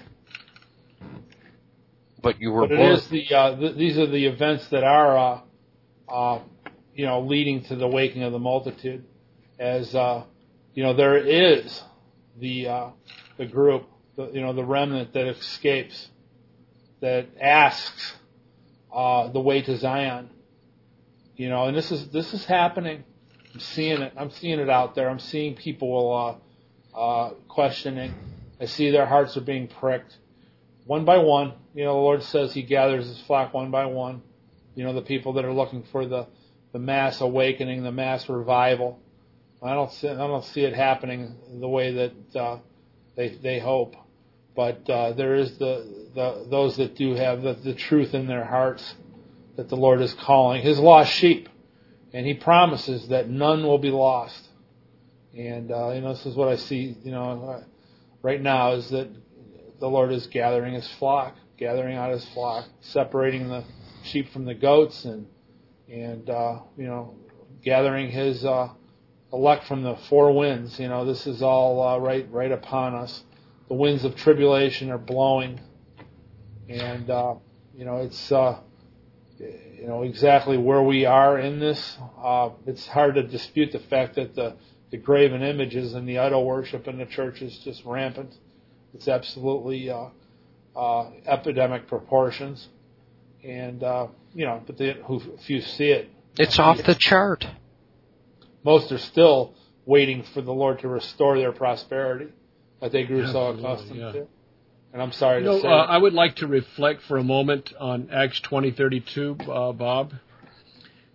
But you were born. It is these are the events that are leading to the waking of the multitude. As there is the group, the remnant that escapes, that asks the way to Zion. And this is happening. I'm seeing it. I'm seeing it out there. I'm seeing people questioning. I see their hearts are being pricked, one by one. The Lord says He gathers His flock one by one. The people that are looking for the mass awakening, the mass revival. I don't see it happening the way that they hope. But there is those that do have the truth in their hearts that the Lord is calling His lost sheep. And He promises that none will be lost. And, this is what I see, right now, is that the Lord is gathering His flock, gathering out His flock, separating the sheep from the goats, and gathering His elect from the four winds. This is all right upon us. The winds of tribulation are blowing. And, it's... exactly where we are in this. It's hard to dispute the fact that the graven images and the idol worship in the church is just rampant. It's absolutely epidemic proportions. And, but if you see it... It's off the chart. Most are still waiting for the Lord to restore their prosperity that they grew so accustomed to. And I'm sorry to say... I would like to reflect for a moment on Acts 20:32, Bob.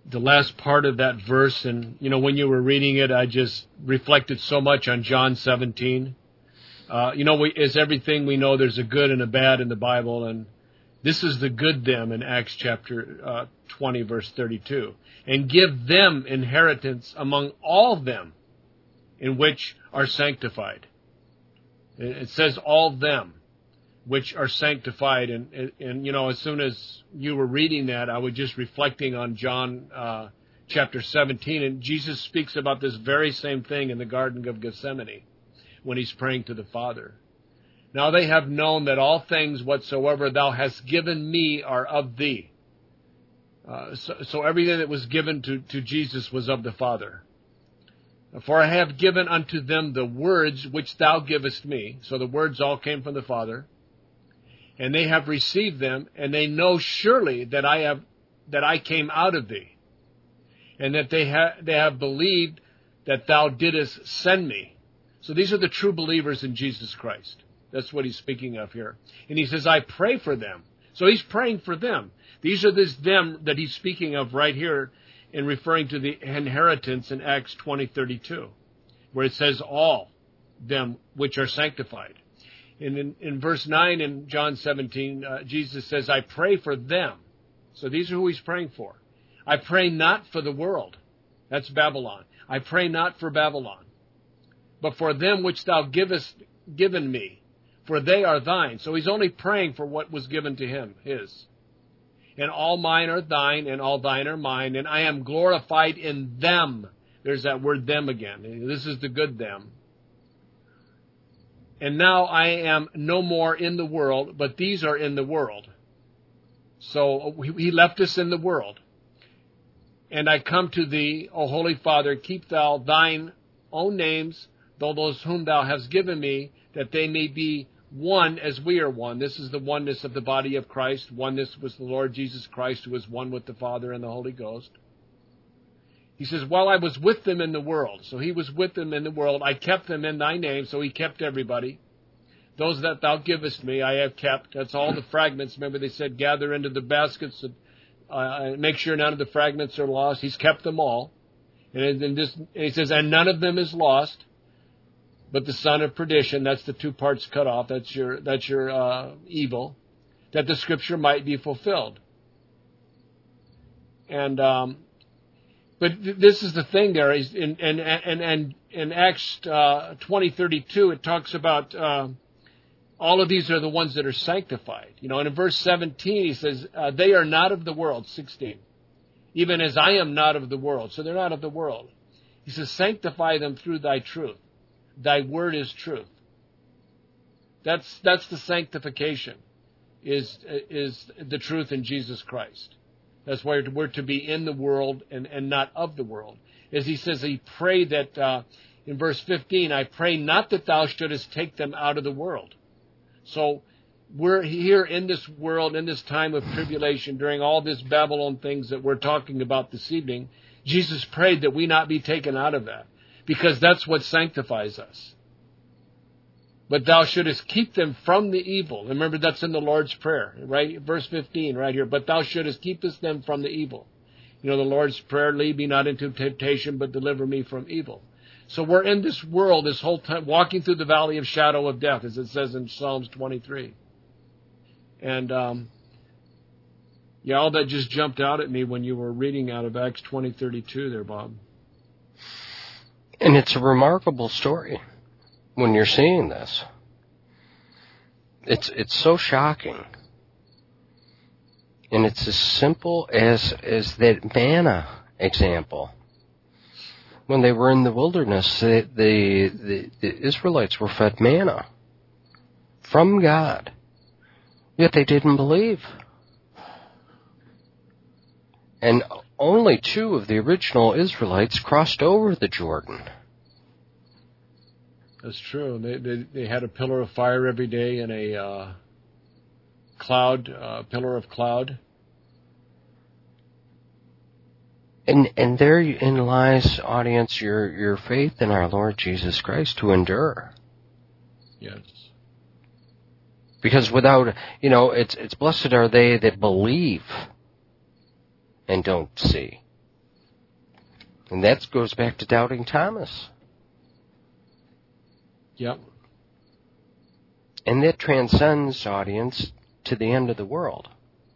the last part of that verse, and when you were reading it, I just reflected so much on John 17. As everything we know, there's a good and a bad in the Bible, and this is the good them in Acts chapter 20, verse 32. And give them inheritance among all them in which are sanctified. It says all them which are sanctified. And as soon as you were reading that, I was just reflecting on John chapter 17. And Jesus speaks about this very same thing in the Garden of Gethsemane when he's praying to the Father. Now they have known that all things whatsoever thou hast given me are of thee. So everything that was given to Jesus was of the Father. For I have given unto them the words which thou givest me. So the words all came from the Father. And they have received them, and they know surely that I came out of thee, and that they have believed that thou didst send me. So these are the true believers in Jesus Christ. That's what he's speaking of here. And he says, I pray for them. So he's praying for them. These are this them that he's speaking of right here in referring to the inheritance in Acts 20:32, where it says all them which are sanctified. And in verse 9 in John 17, Jesus says, I pray for them. So these are who he's praying for. I pray not for the world. That's Babylon. I pray not for Babylon, but for them which thou given me, for they are thine. So he's only praying for what was given to him, his. And all mine are thine, and all thine are mine, and I am glorified in them. There's that word them again. This is the good them. And now I am no more in the world, but these are in the world. So he left us in the world. And I come to thee, O Holy Father, keep thou thine own names, though those whom thou hast given me, that they may be one as we are one. This is the oneness of the body of Christ. Oneness was the Lord Jesus Christ, who was one with the Father and the Holy Ghost. He says, while I was with them in the world. So he was with them in the world. I kept them in thy name. So he kept everybody. Those that thou givest me, I have kept. That's all the fragments. Remember, they said, gather into the baskets and make sure none of the fragments are lost. He's kept them all. And he says, and none of them is lost, but the son of perdition. That's the two parts cut off. That's your evil, that the scripture might be fulfilled. And but this is the thing. There is in Acts 20:32, it talks about all of these are the ones that are sanctified. And in verse 17 he says, they are not of the world. 16, even as I am not of the world. So they're not of the world. He says, sanctify them through thy truth. Thy word is truth. That's the sanctification, is the truth in Jesus Christ. That's why we're to be in the world and not of the world. As he says, he prayed that, in verse 15, I pray not that thou shouldest take them out of the world. So we're here in this world, in this time of tribulation, during all this Babylon things that we're talking about this evening. Jesus prayed that we not be taken out of that, because that's what sanctifies us. But thou shouldest keep them from the evil. Remember, that's in the Lord's Prayer, right? Verse 15, right here. But thou shouldest keep them from the evil. The Lord's Prayer, lead me not into temptation, but deliver me from evil. So we're in this world this whole time, walking through the valley of shadow of death, as it says in Psalms 23. And, all that just jumped out at me when you were reading out of Acts 20:32 there, Bob. And it's a remarkable story when you're seeing this. It's so shocking. And it's as simple as that manna example. When they were in the wilderness, the Israelites were fed manna from God, yet they didn't believe. And only 2 of the original Israelites crossed over the Jordan. That's true. They had a pillar of fire every day and a pillar of cloud. And therein lies, audience, your faith in our Lord Jesus Christ to endure. Yes. Because without, it's blessed are they that believe and don't see. And that goes back to doubting Thomas. Yep. And that transcends, audience, to the end of the world.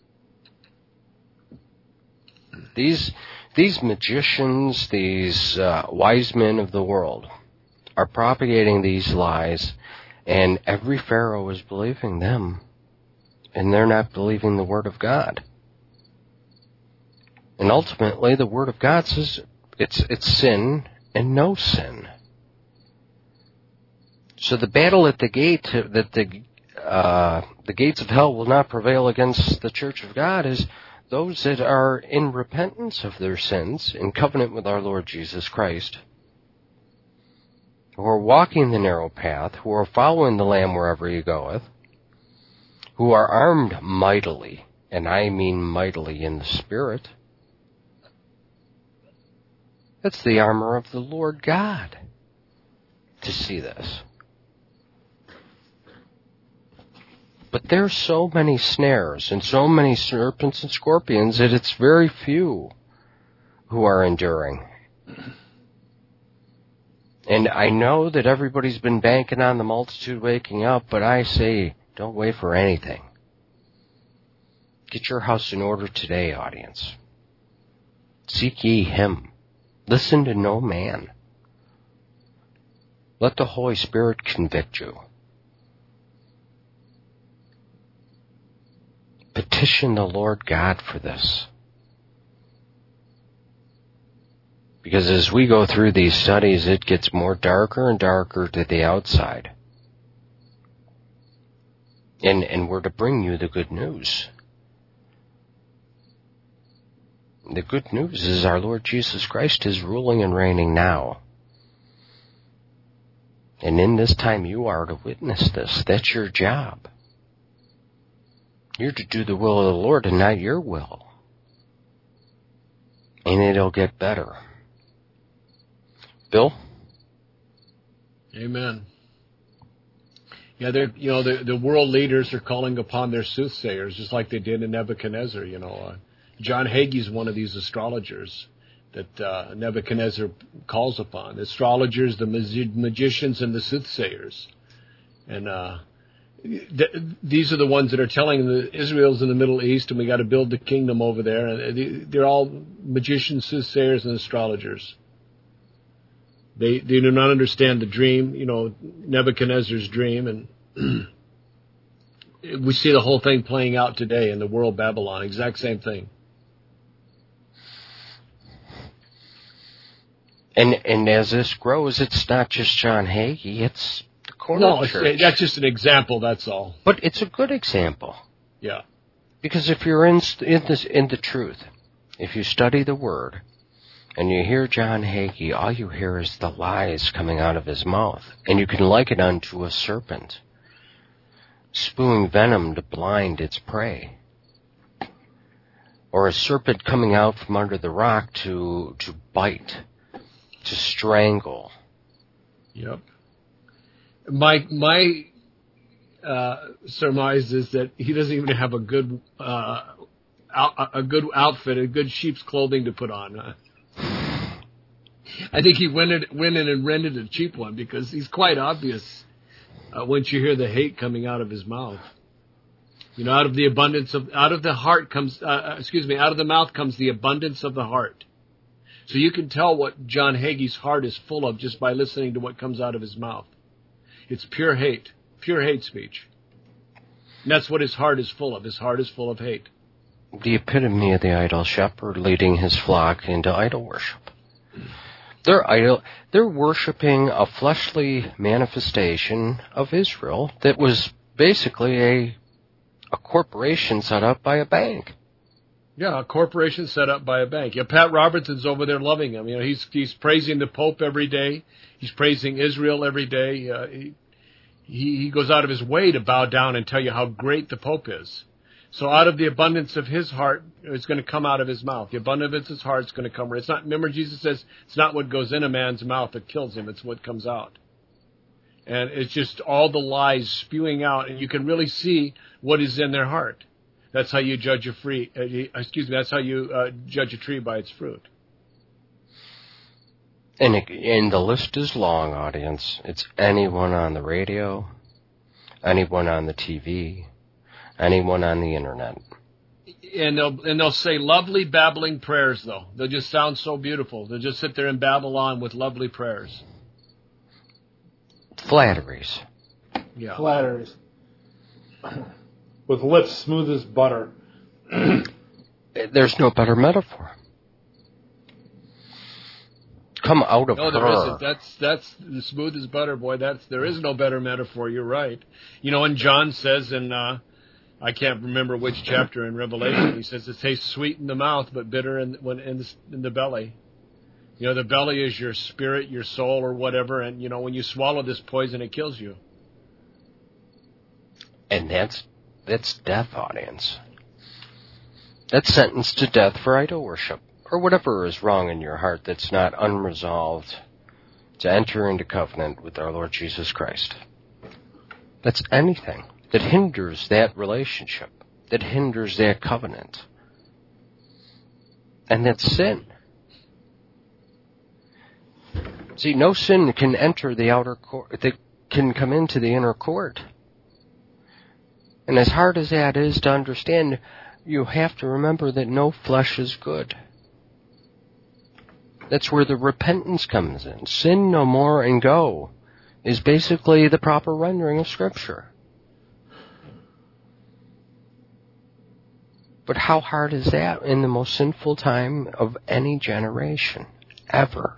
These magicians, these wise men of the world, are propagating these lies, and every Pharaoh is believing them, and they're not believing the Word of God. And ultimately, the Word of God says it's sin and no sin. So the battle at the gate, that the gates of hell will not prevail against the Church of God, is those that are in repentance of their sins, in covenant with our Lord Jesus Christ, who are walking the narrow path, who are following the Lamb wherever he goeth, who are armed mightily, and I mean mightily in the Spirit. It's the armor of the Lord God to see this. But there's so many snares and so many serpents and scorpions that it's very few who are enduring. And I know that everybody's been banking on the multitude waking up, but I say, don't wait for anything. Get your house in order today, audience. Seek ye him. Listen to no man. Let the Holy Spirit convict you. Petition the Lord God for this. Because as we go through these studies, it gets more darker and darker to the outside. And we're to bring you the good news. The good news is our Lord Jesus Christ is ruling and reigning now. And in this time you are to witness this. That's your job. You're to do the will of the Lord and not your will. And it'll get better. Bill? Amen. Yeah, the world leaders are calling upon their soothsayers, just like they did in Nebuchadnezzar. John Hagee's one of these astrologers that Nebuchadnezzar calls upon. The astrologers, the magicians, and the soothsayers. And these are the ones that are telling Israel's in the Middle East, and we got to build the kingdom over there. And they're all magicians, soothsayers, and astrologers. They do not understand the dream, Nebuchadnezzar's dream, and we see the whole thing playing out today in the world Babylon. Exact same thing. And as this grows, it's not just John Hagee, it's the Corner Church. No, that's just an example, that's all. But it's a good example. Yeah. Because if you're in the truth, if you study the Word, and you hear John Hagee, all you hear is the lies coming out of his mouth. And you can liken it unto a serpent, spewing venom to blind its prey. Or a serpent coming out from under the rock to bite, to strangle. Yep. My surmise is that he doesn't even have a good outfit, a good sheep's clothing to put on. I think he went in and rented a cheap one because he's quite obvious once you hear the hate coming out of his mouth. Out of the mouth comes the abundance of the heart. So you can tell what John Hagee's heart is full of just by listening to what comes out of his mouth. It's pure hate speech. And that's what his heart is full of. His heart is full of hate. The epitome of the idol shepherd leading his flock into idol worship. They're worshiping a fleshly manifestation of Israel that was basically a corporation set up by a bank. Yeah, a corporation set up by a bank. Yeah, Pat Robertson's over there loving him. He's praising the Pope every day. He's praising Israel every day. He goes out of his way to bow down and tell you how great the Pope is. So out of the abundance of his heart, it's going to come out of his mouth. The abundance of his heart is going to come. It's not. Remember, Jesus says it's not what goes in a man's mouth that kills him. It's what comes out. And it's just all the lies spewing out, and you can really see what is in their heart. That's how you judge that's how you judge a tree by its fruit. And the list is long, audience. It's anyone on the radio, anyone on the TV, anyone on the internet. And they'll say lovely babbling prayers, though. They'll just sound so beautiful. They'll just sit there and babble on with lovely prayers. Flatteries. Yeah. Flatteries. With lips smooth as butter. There's no better metaphor. Come out of her. No, there isn't. That's the smooth as butter, boy. There is no better metaphor. You're right. You know, and John says in I can't remember which chapter in Revelation, he says it tastes sweet in the mouth but bitter in the belly. You know, the belly is your spirit, your soul, or whatever, and you know when you swallow this poison, it kills you. And that's death, audience. That's sentenced to death for idol worship, or whatever is wrong in your heart that's not unresolved to enter into covenant with our Lord Jesus Christ. That's anything that hinders that relationship, that hinders that covenant. And that's sin. See, no sin can enter the outer court, that can come into the inner court. And as hard as that is to understand, you have to remember that no flesh is good. That's where the repentance comes in. Sin no more and go is basically the proper rendering of Scripture. But how hard is that in the most sinful time of any generation, ever?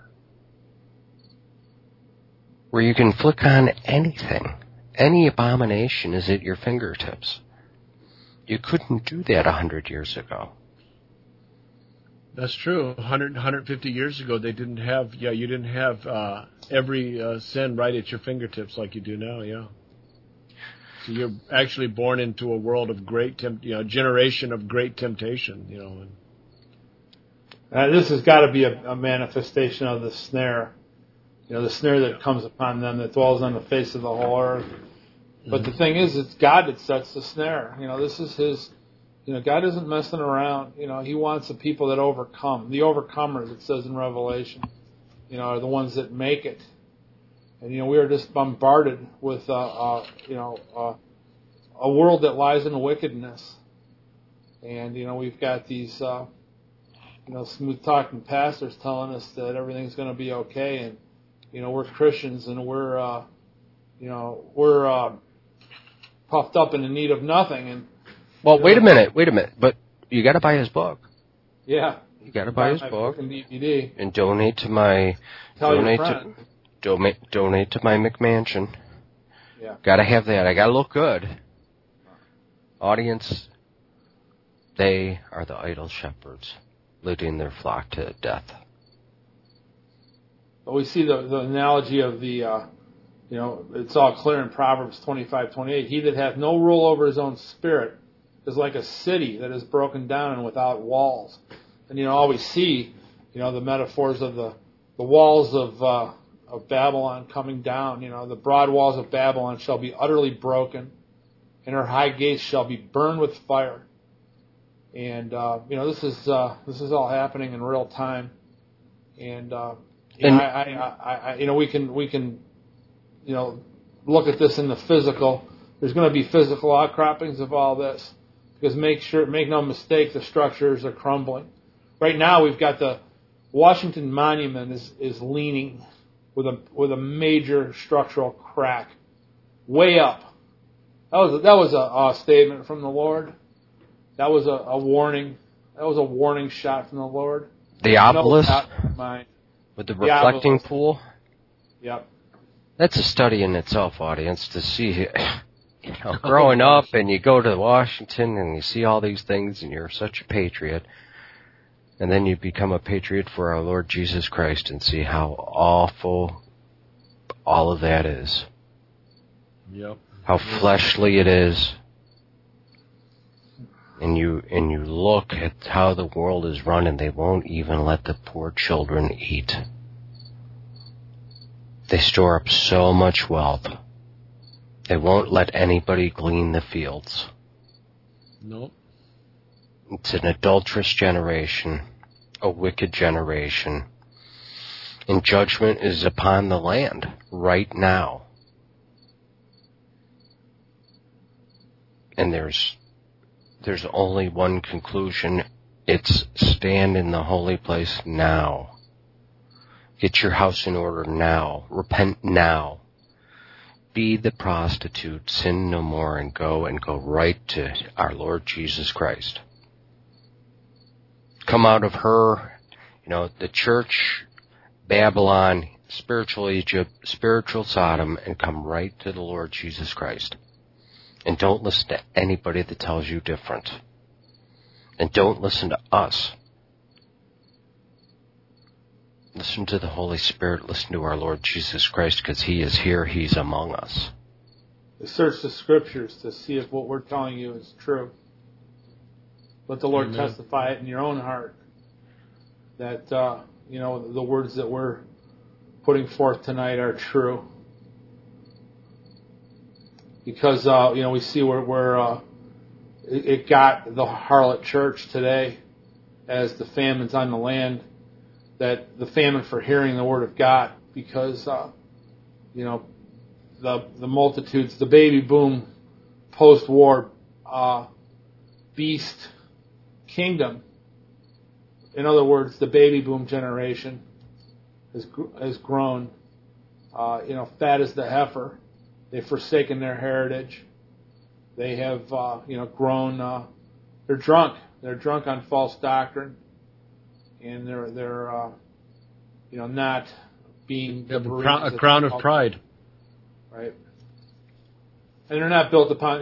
Where you can flick on anything. Any abomination is at your fingertips. You couldn't do that 100 years ago. That's true. 150 years ago, you didn't have every sin right at your fingertips like you do now, yeah. So you're actually born into a world of generation of great temptation, you know. This has got to be a manifestation of the snare. You know, the snare that comes upon them that dwells on the face of the whole earth. But the thing is, it's God that sets the snare. You know, this is His. You know, God isn't messing around. You know, He wants the people that overcome. The overcomers, it says in Revelation, you know, are the ones that make it. And, you know, we are just bombarded with, a world that lies in wickedness. And, you know, we've got these, smooth-talking pastors telling us that everything's going to be okay. And, you know, we're Christians and we're puffed up and in need of nothing. And well, wait a minute. But you got to buy his book. Yeah, you got to buy his book and DVD and donate to my donate to my McMansion. Yeah, got to have that. I got to look good. Audience, they are the idol shepherds, leading their flock to death. But we see the analogy of the. It's all clear in Proverbs 25:28. He that hath no rule over his own spirit is like a city that is broken down and without walls. And, you know, all we see, you know, the metaphors of the walls of Babylon coming down. You know, the broad walls of Babylon shall be utterly broken, and her high gates shall be burned with fire. And, this is all happening in real time. And, we can look at this in the physical. There's going to be physical outcroppings of all this, because make no mistake, the structures are crumbling. Right now, we've got the Washington Monument is leaning with a major structural crack, way up. That was a statement from the Lord. That was a warning. That was a warning shot from the Lord. The obelisk with the reflecting pool. Yep. That's a study in itself, audience, to see, growing up and you go to Washington and you see all these things and you're such a patriot, and then you become a patriot for our Lord Jesus Christ and see how awful all of that is. Yep. How fleshly it is. And you look at how the world is run, and they won't even let the poor children eat. They store up so much wealth. They won't let anybody glean the fields. Nope. It's an adulterous generation, a wicked generation. And judgment is upon the land right now. And there's only one conclusion. It's stand in the holy place now. Get your house in order now. Repent now. Be the prostitute, sin no more, and go right to our Lord Jesus Christ. Come out of her, the church, Babylon, spiritual Egypt, spiritual Sodom, and come right to the Lord Jesus Christ. And don't listen to anybody that tells you different. And don't listen to us. Listen to the Holy Spirit. Listen to our Lord Jesus Christ, because He is here. He's among us. Search the Scriptures to see if what we're telling you is true. Let the Lord testify it in your own heart that, the words that we're putting forth tonight are true. Because, we see where it got the harlot church today as the famine's on the land, that the famine for hearing the Word of God, because, the multitudes, the baby boom, post-war beast kingdom, in other words, the baby boom generation has grown, fat as the heifer. They've forsaken their heritage. They have, grown. They're drunk. They're drunk on false doctrine, and they're not being. They have a crown of pride, right? And they're not built upon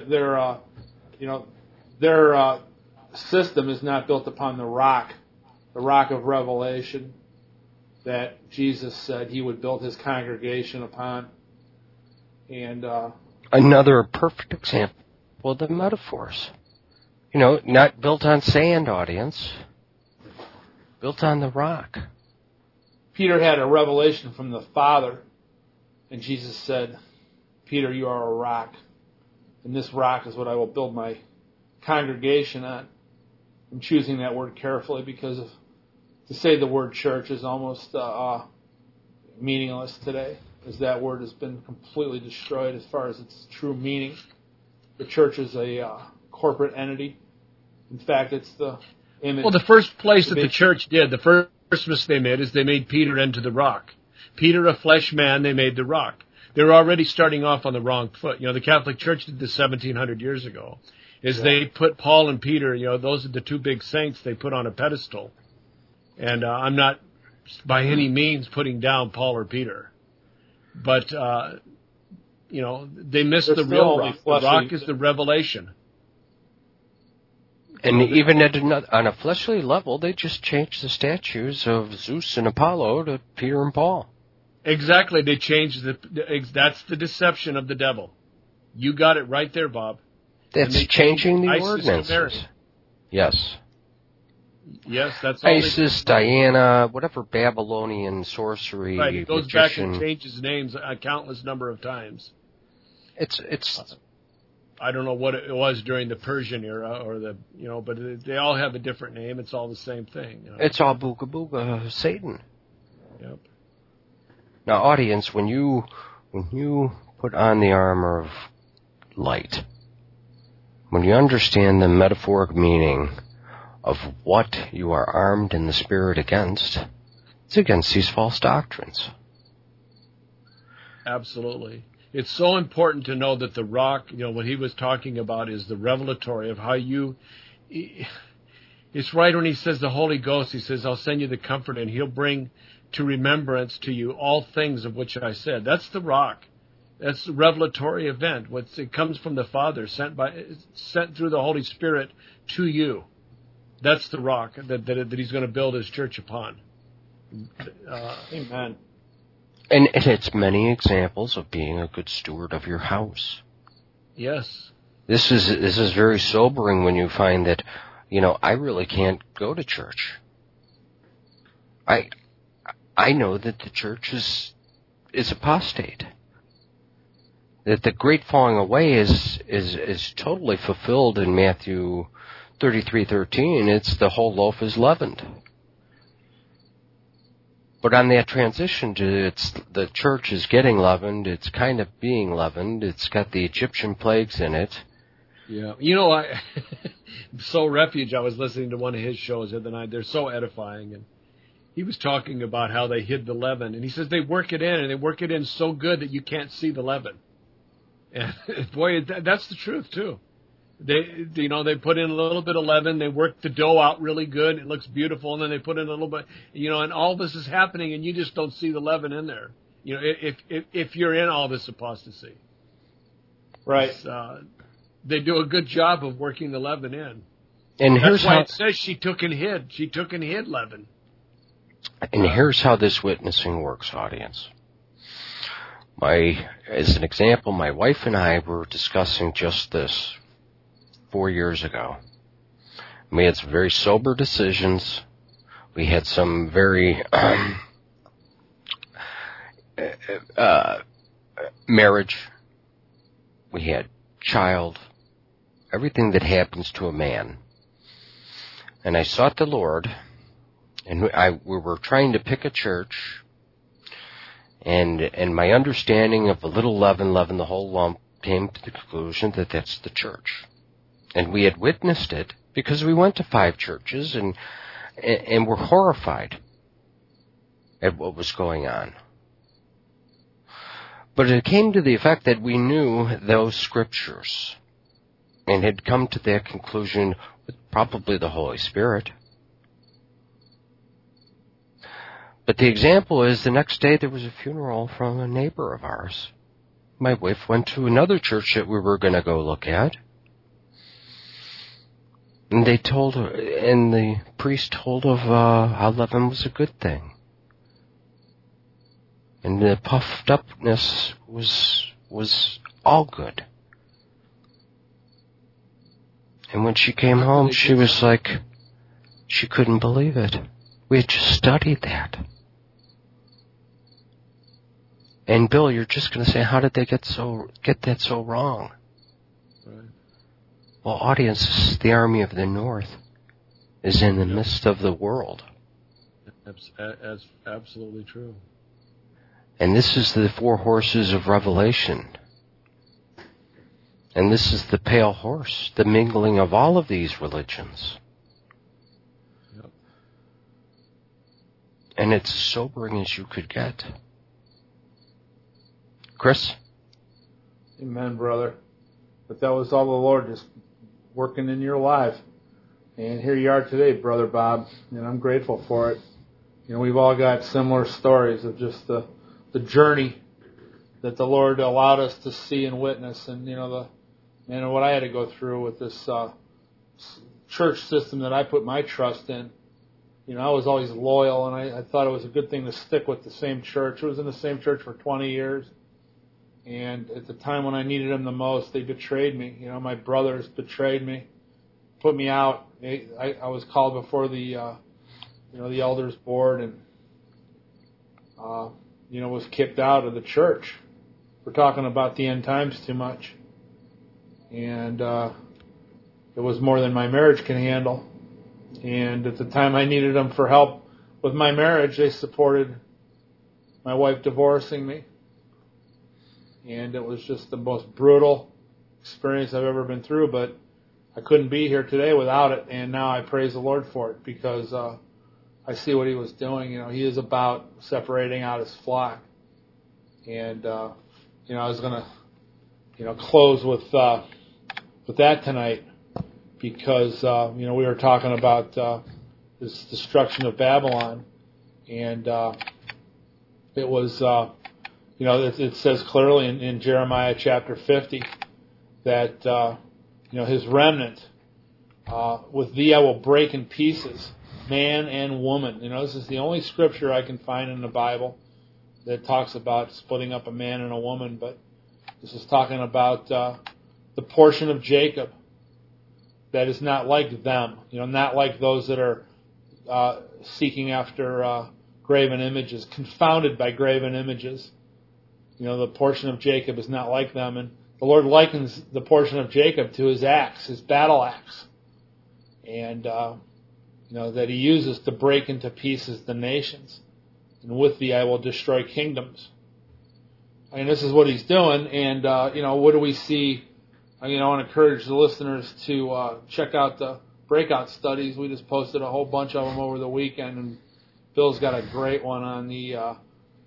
their system is not built upon the rock of revelation that Jesus said He would build His congregation upon. And another perfect example of the metaphors. Not built on sand, audience. Built on the rock. Peter had a revelation from the Father, and Jesus said, Peter, you are a rock, and this rock is what I will build my congregation on. I'm choosing that word carefully because to say the word church is almost meaningless today, as that word has been completely destroyed as far as its true meaning. The church is a corporate entity. In fact, it's the image. Well, the first place that the church did, the first mistake they made is they made Peter into the rock. Peter, a flesh man, they made the rock. They were already starting off on the wrong foot. The Catholic Church did this 1700 years ago. They put Paul and Peter, those are the two big saints they put on a pedestal. And I'm not by any means putting down Paul or Peter. But, they missed the real rock. The rock is the revelation. And even on a fleshly level, they just changed the statues of Zeus and Apollo to Peter and Paul. Exactly. They changed that's the deception of the devil. You got it right there, Bob. That's changing the ordinances. Yes. Yes, that's all. Isis, Diana, whatever Babylonian sorcery. Right, it goes back and changes names a countless number of times. It's. I don't know what it was during the Persian era but they all have a different name. It's all the same thing. It's all booga booga Satan. Yep. Now, audience, when you put on the armor of light, when you understand the metaphoric meaning of what you are armed in the Spirit against, it's against these false doctrines. Absolutely. It's so important to know that the rock, what he was talking about is the revelatory of how it's right when he says the Holy Ghost, he says, I'll send you the Comforter, and He'll bring to remembrance to you all things of which I said. That's the rock. That's the revelatory event. It comes from the Father, sent through the Holy Spirit to you. That's the rock that He's going to build His church upon. Amen. And it's many examples of being a good steward of your house. Yes. This is very sobering when you find that, I really can't go to church. I know that the church is apostate. That the great falling away is totally fulfilled in Matthew 33:13. It's the whole loaf is leavened. But on that transition to the church is getting leavened, it's kind of being leavened, it's got the Egyptian plagues in it. Yeah. Soul Refuge, I was listening to one of his shows the other night. They're so edifying. And he was talking about how they hid the leaven. And he says they work it in, and they work it in so good that you can't see the leaven. And boy, that's the truth, too. They put in a little bit of leaven. They work the dough out really good. It looks beautiful. And then they put in a little bit, and all this is happening, and you just don't see the leaven in there. If you're in all this apostasy. Right. They do a good job of working the leaven in. And that's why it says she took and hid. She took and hid leaven. And here's how this witnessing works, audience. As an example, my wife and I were discussing just this 4 years ago. We had some very sober decisions. We had some very marriage. We had child. Everything that happens to a man. And I sought the Lord, and we were trying to pick a church, and my understanding of a little leaven the whole lump came to the conclusion that that's the church. And we had witnessed it because we went to 5 churches and were horrified at what was going on. But it came to the effect that we knew those scriptures and had come to that conclusion with probably the Holy Spirit. But the example is the next day there was a funeral from a neighbor of ours. My wife went to another church that we were going to go look at. And they told her, and the priest told of how leaven was a good thing. And the puffed upness was all good. And when she came home, she was like, she couldn't believe it. We had just studied that. And Bill, you're just going to say, how did they get that so wrong? Right. Well, audience, the army of the north is in the midst of the world. That's absolutely true. And this is the 4 horses of Revelation. And this is the pale horse, the mingling of all of these religions. Yep. And it's as sobering as you could get. Chris? Amen, brother. But that was all the Lord just working in your life. And here you are today, Brother Bob, and I'm grateful for it. We've all got similar stories of just the journey that the Lord allowed us to see and witness, and what I had to go through with this church system that I put my trust in. I was always loyal, and I thought it was a good thing to stick with the same church. I was in the same church for 20 years, and at the time when I needed them the most, they betrayed me. My brothers betrayed me, put me out. I was called before the elders board, and was kicked out of the church. We're talking about the end times too much. And it was more than my marriage can handle. And at the time I needed them for help with my marriage, they supported my wife divorcing me. And it was just the most brutal experience I've ever been through, but I couldn't be here today without it. And now I praise the Lord for it, because I see what He was doing. He is about separating out His flock. And I was going to close with that tonight, because we were talking about this destruction of Babylon, and it was it says clearly in Jeremiah chapter 50 that His remnant, with thee I will break in pieces, man and woman. This is the only scripture I can find in the Bible that talks about splitting up a man and a woman, but this is talking about the portion of Jacob that is not like them, not like those that are seeking after graven images, confounded by graven images. The portion of Jacob is not like them, and the Lord likens the portion of Jacob to His axe, His battle axe, and that He uses to break into pieces the nations. and with thee I will destroy kingdoms. And this is what he's doing. And, what do we see? I want to encourage the listeners to check out the breakout studies. We just posted a whole bunch of them over the weekend, and Bill's got a great one on the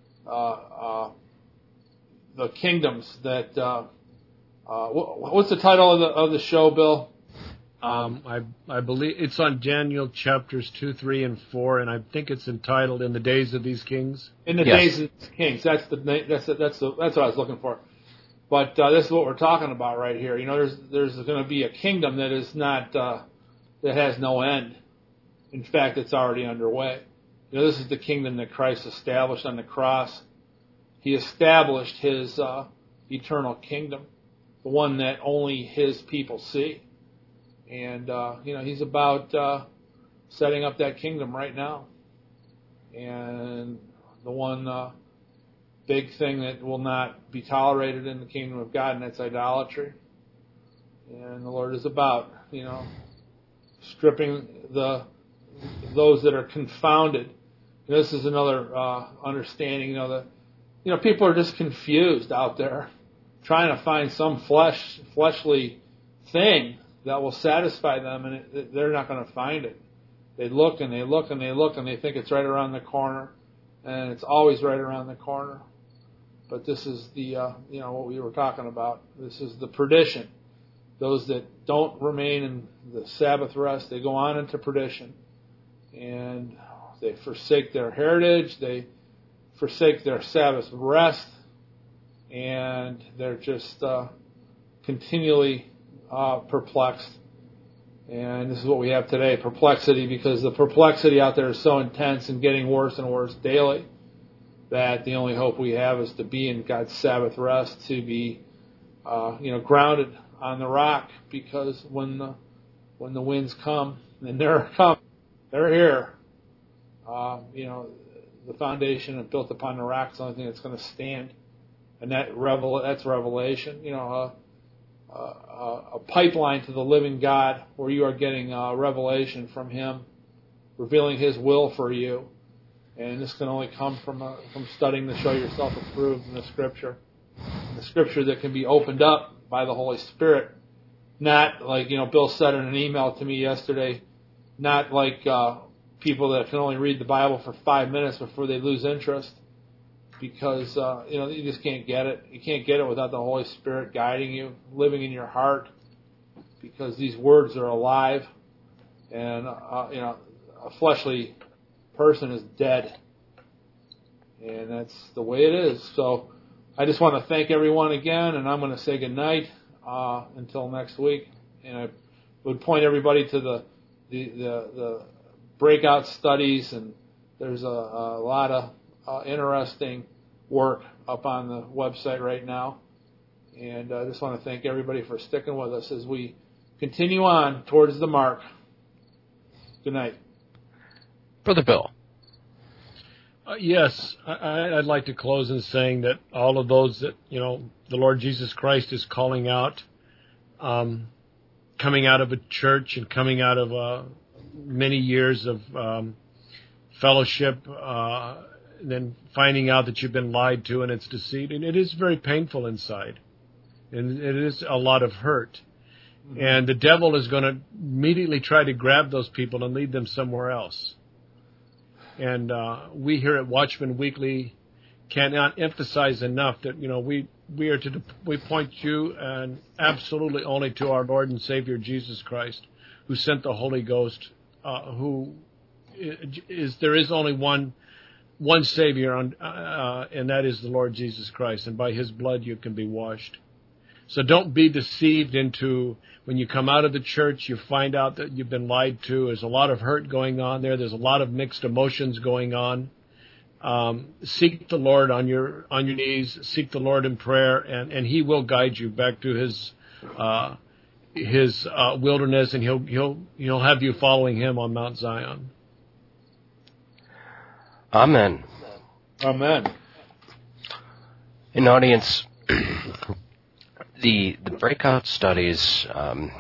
kingdoms that. What's the title of the show, Bill? I believe it's on Daniel chapters 2, 3, and 4, and I think it's entitled "In the Days of These Kings." In the Days of these Kings. That's what I was looking for. But this is what we're talking about right here. There's going to be a kingdom that is not that has no end. In fact, it's already underway. This is the kingdom that Christ established on the cross. He established his eternal kingdom, the one that only his people see. And, he's about setting up that kingdom right now. And the one big thing that will not be tolerated in the kingdom of God, and that's idolatry. And the Lord is about, stripping those that are confounded. This is another understanding, people are just confused out there, trying to find some fleshly thing that will satisfy them, and they're not going to find it. They look and they look and they look, and they think it's right around the corner, and it's always right around the corner. But this is the, what we were talking about. This is the perdition. Those that don't remain in the Sabbath rest, they go on into perdition, and they forsake their heritage. They forsake their Sabbath rest, and they're just continually perplexed. And this is what we have today, perplexity, because the perplexity out there is so intense and getting worse and worse daily that the only hope we have is to be in God's Sabbath rest, to be grounded on the rock, because when the winds come, and they're here, the foundation is built upon the rock is the only thing that's going to stand, and that's revelation. A pipeline to the living God, where you are getting revelation from Him, revealing His will for you, and this can only come from studying to show yourself approved in the Scripture, that can be opened up by the Holy Spirit, not like Bill said in an email to me yesterday, not like people that can only read the Bible for 5 minutes before they lose interest. Because, you just can't get it. You can't get it without the Holy Spirit guiding you, living in your heart, because these words are alive. And, a fleshly person is dead. And that's the way it is. So I just want to thank everyone again, and I'm going to say goodnight until next week. And I would point everybody to the breakout studies, and there's a lot of interesting work up on the website right now. And I just want to thank everybody for sticking with us as we continue on towards the mark. Good night. Brother Bill. Yes, I'd like to close in saying that all of those that, the Lord Jesus Christ is calling out, coming out of a church and coming out of many years of fellowship, and then finding out that you've been lied to and it's deceit, and it is very painful inside, and it is a lot of hurt. Mm-hmm. And the devil is going to immediately try to grab those people and lead them somewhere else. And we here at Watchman Weekly cannot emphasize enough that we point you and absolutely only to our Lord and Savior Jesus Christ, who sent the Holy Ghost, there is only one Savior, and that is the Lord Jesus Christ, and by His blood you can be washed. So don't be deceived into, when you come out of the church, you find out that you've been lied to. There's a lot of hurt going on there. There's a lot of mixed emotions going on. Seek the Lord on your knees. Seek the Lord in prayer, and He will guide you back to His wilderness, and He'll have you following Him on Mount Zion. Amen. Amen. In audience, the breakout studies,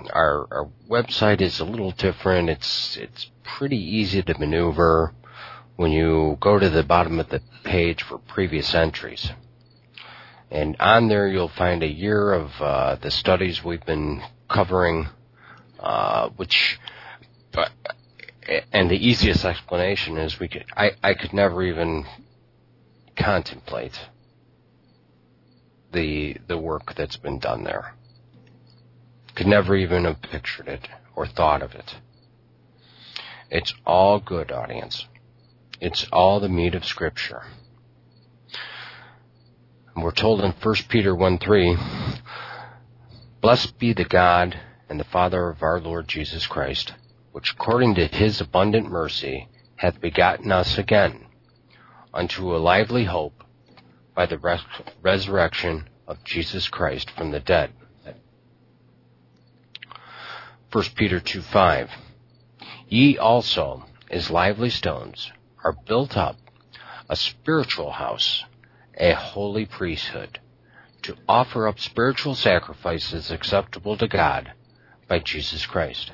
our website is a little different. It's pretty easy to maneuver. when you go to the bottom of the page for previous entries. And on there you'll find a year of the studies we've been covering, and the easiest explanation is I could never even contemplate the work that's been done there. Could never even have pictured it or thought of it. It's all good, audience. It's all the meat of Scripture. And we're told in 1 Peter 1:3, "Blessed be the God and the Father of our Lord Jesus Christ, which according to his abundant mercy hath begotten us again unto a lively hope by the resurrection of Jesus Christ from the dead." 1 Peter 2:5, "Ye also, as lively stones, are built up a spiritual house, a holy priesthood, to offer up spiritual sacrifices acceptable to God by Jesus Christ."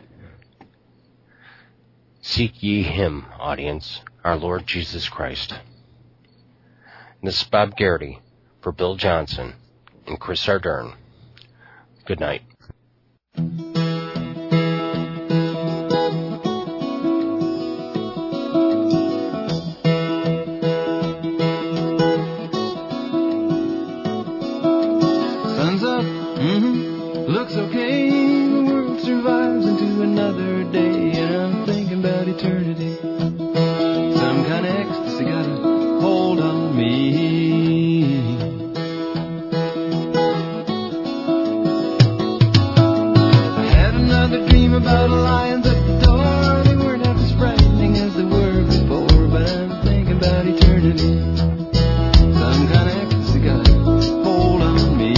Seek ye him, audience, our Lord Jesus Christ. And this is Bob Garrity for Bill Johnson and Chris Ardern. Good night. Looks okay, the world survives into another day, and I'm thinking about eternity. Some kind of ecstasy got a hold on me. I had another dream about lions at the door. They weren't half as frightening as they were before, but I'm thinking about eternity. Some kind of ecstasy got a hold on me.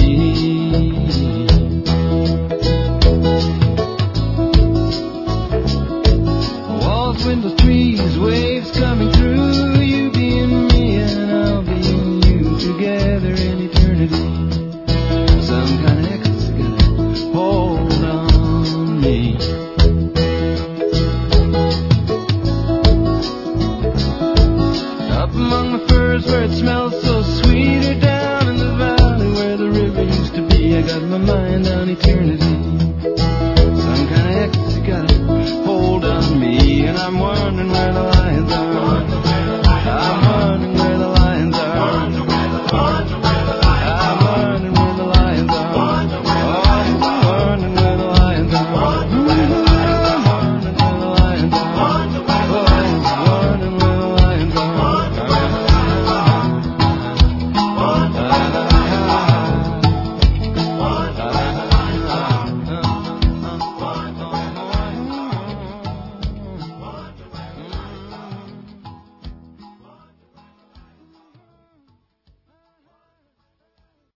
Windows, trees, waves coming through, you being me and I'll be you, together in eternity. Some kind of ecstasy got a hold on me. Up among the firs where it smells so sweet, or down in the valley where the river used to be, I got my mind on eternity. Some kind of ecstasy got a hold on me, and I'm wondering where the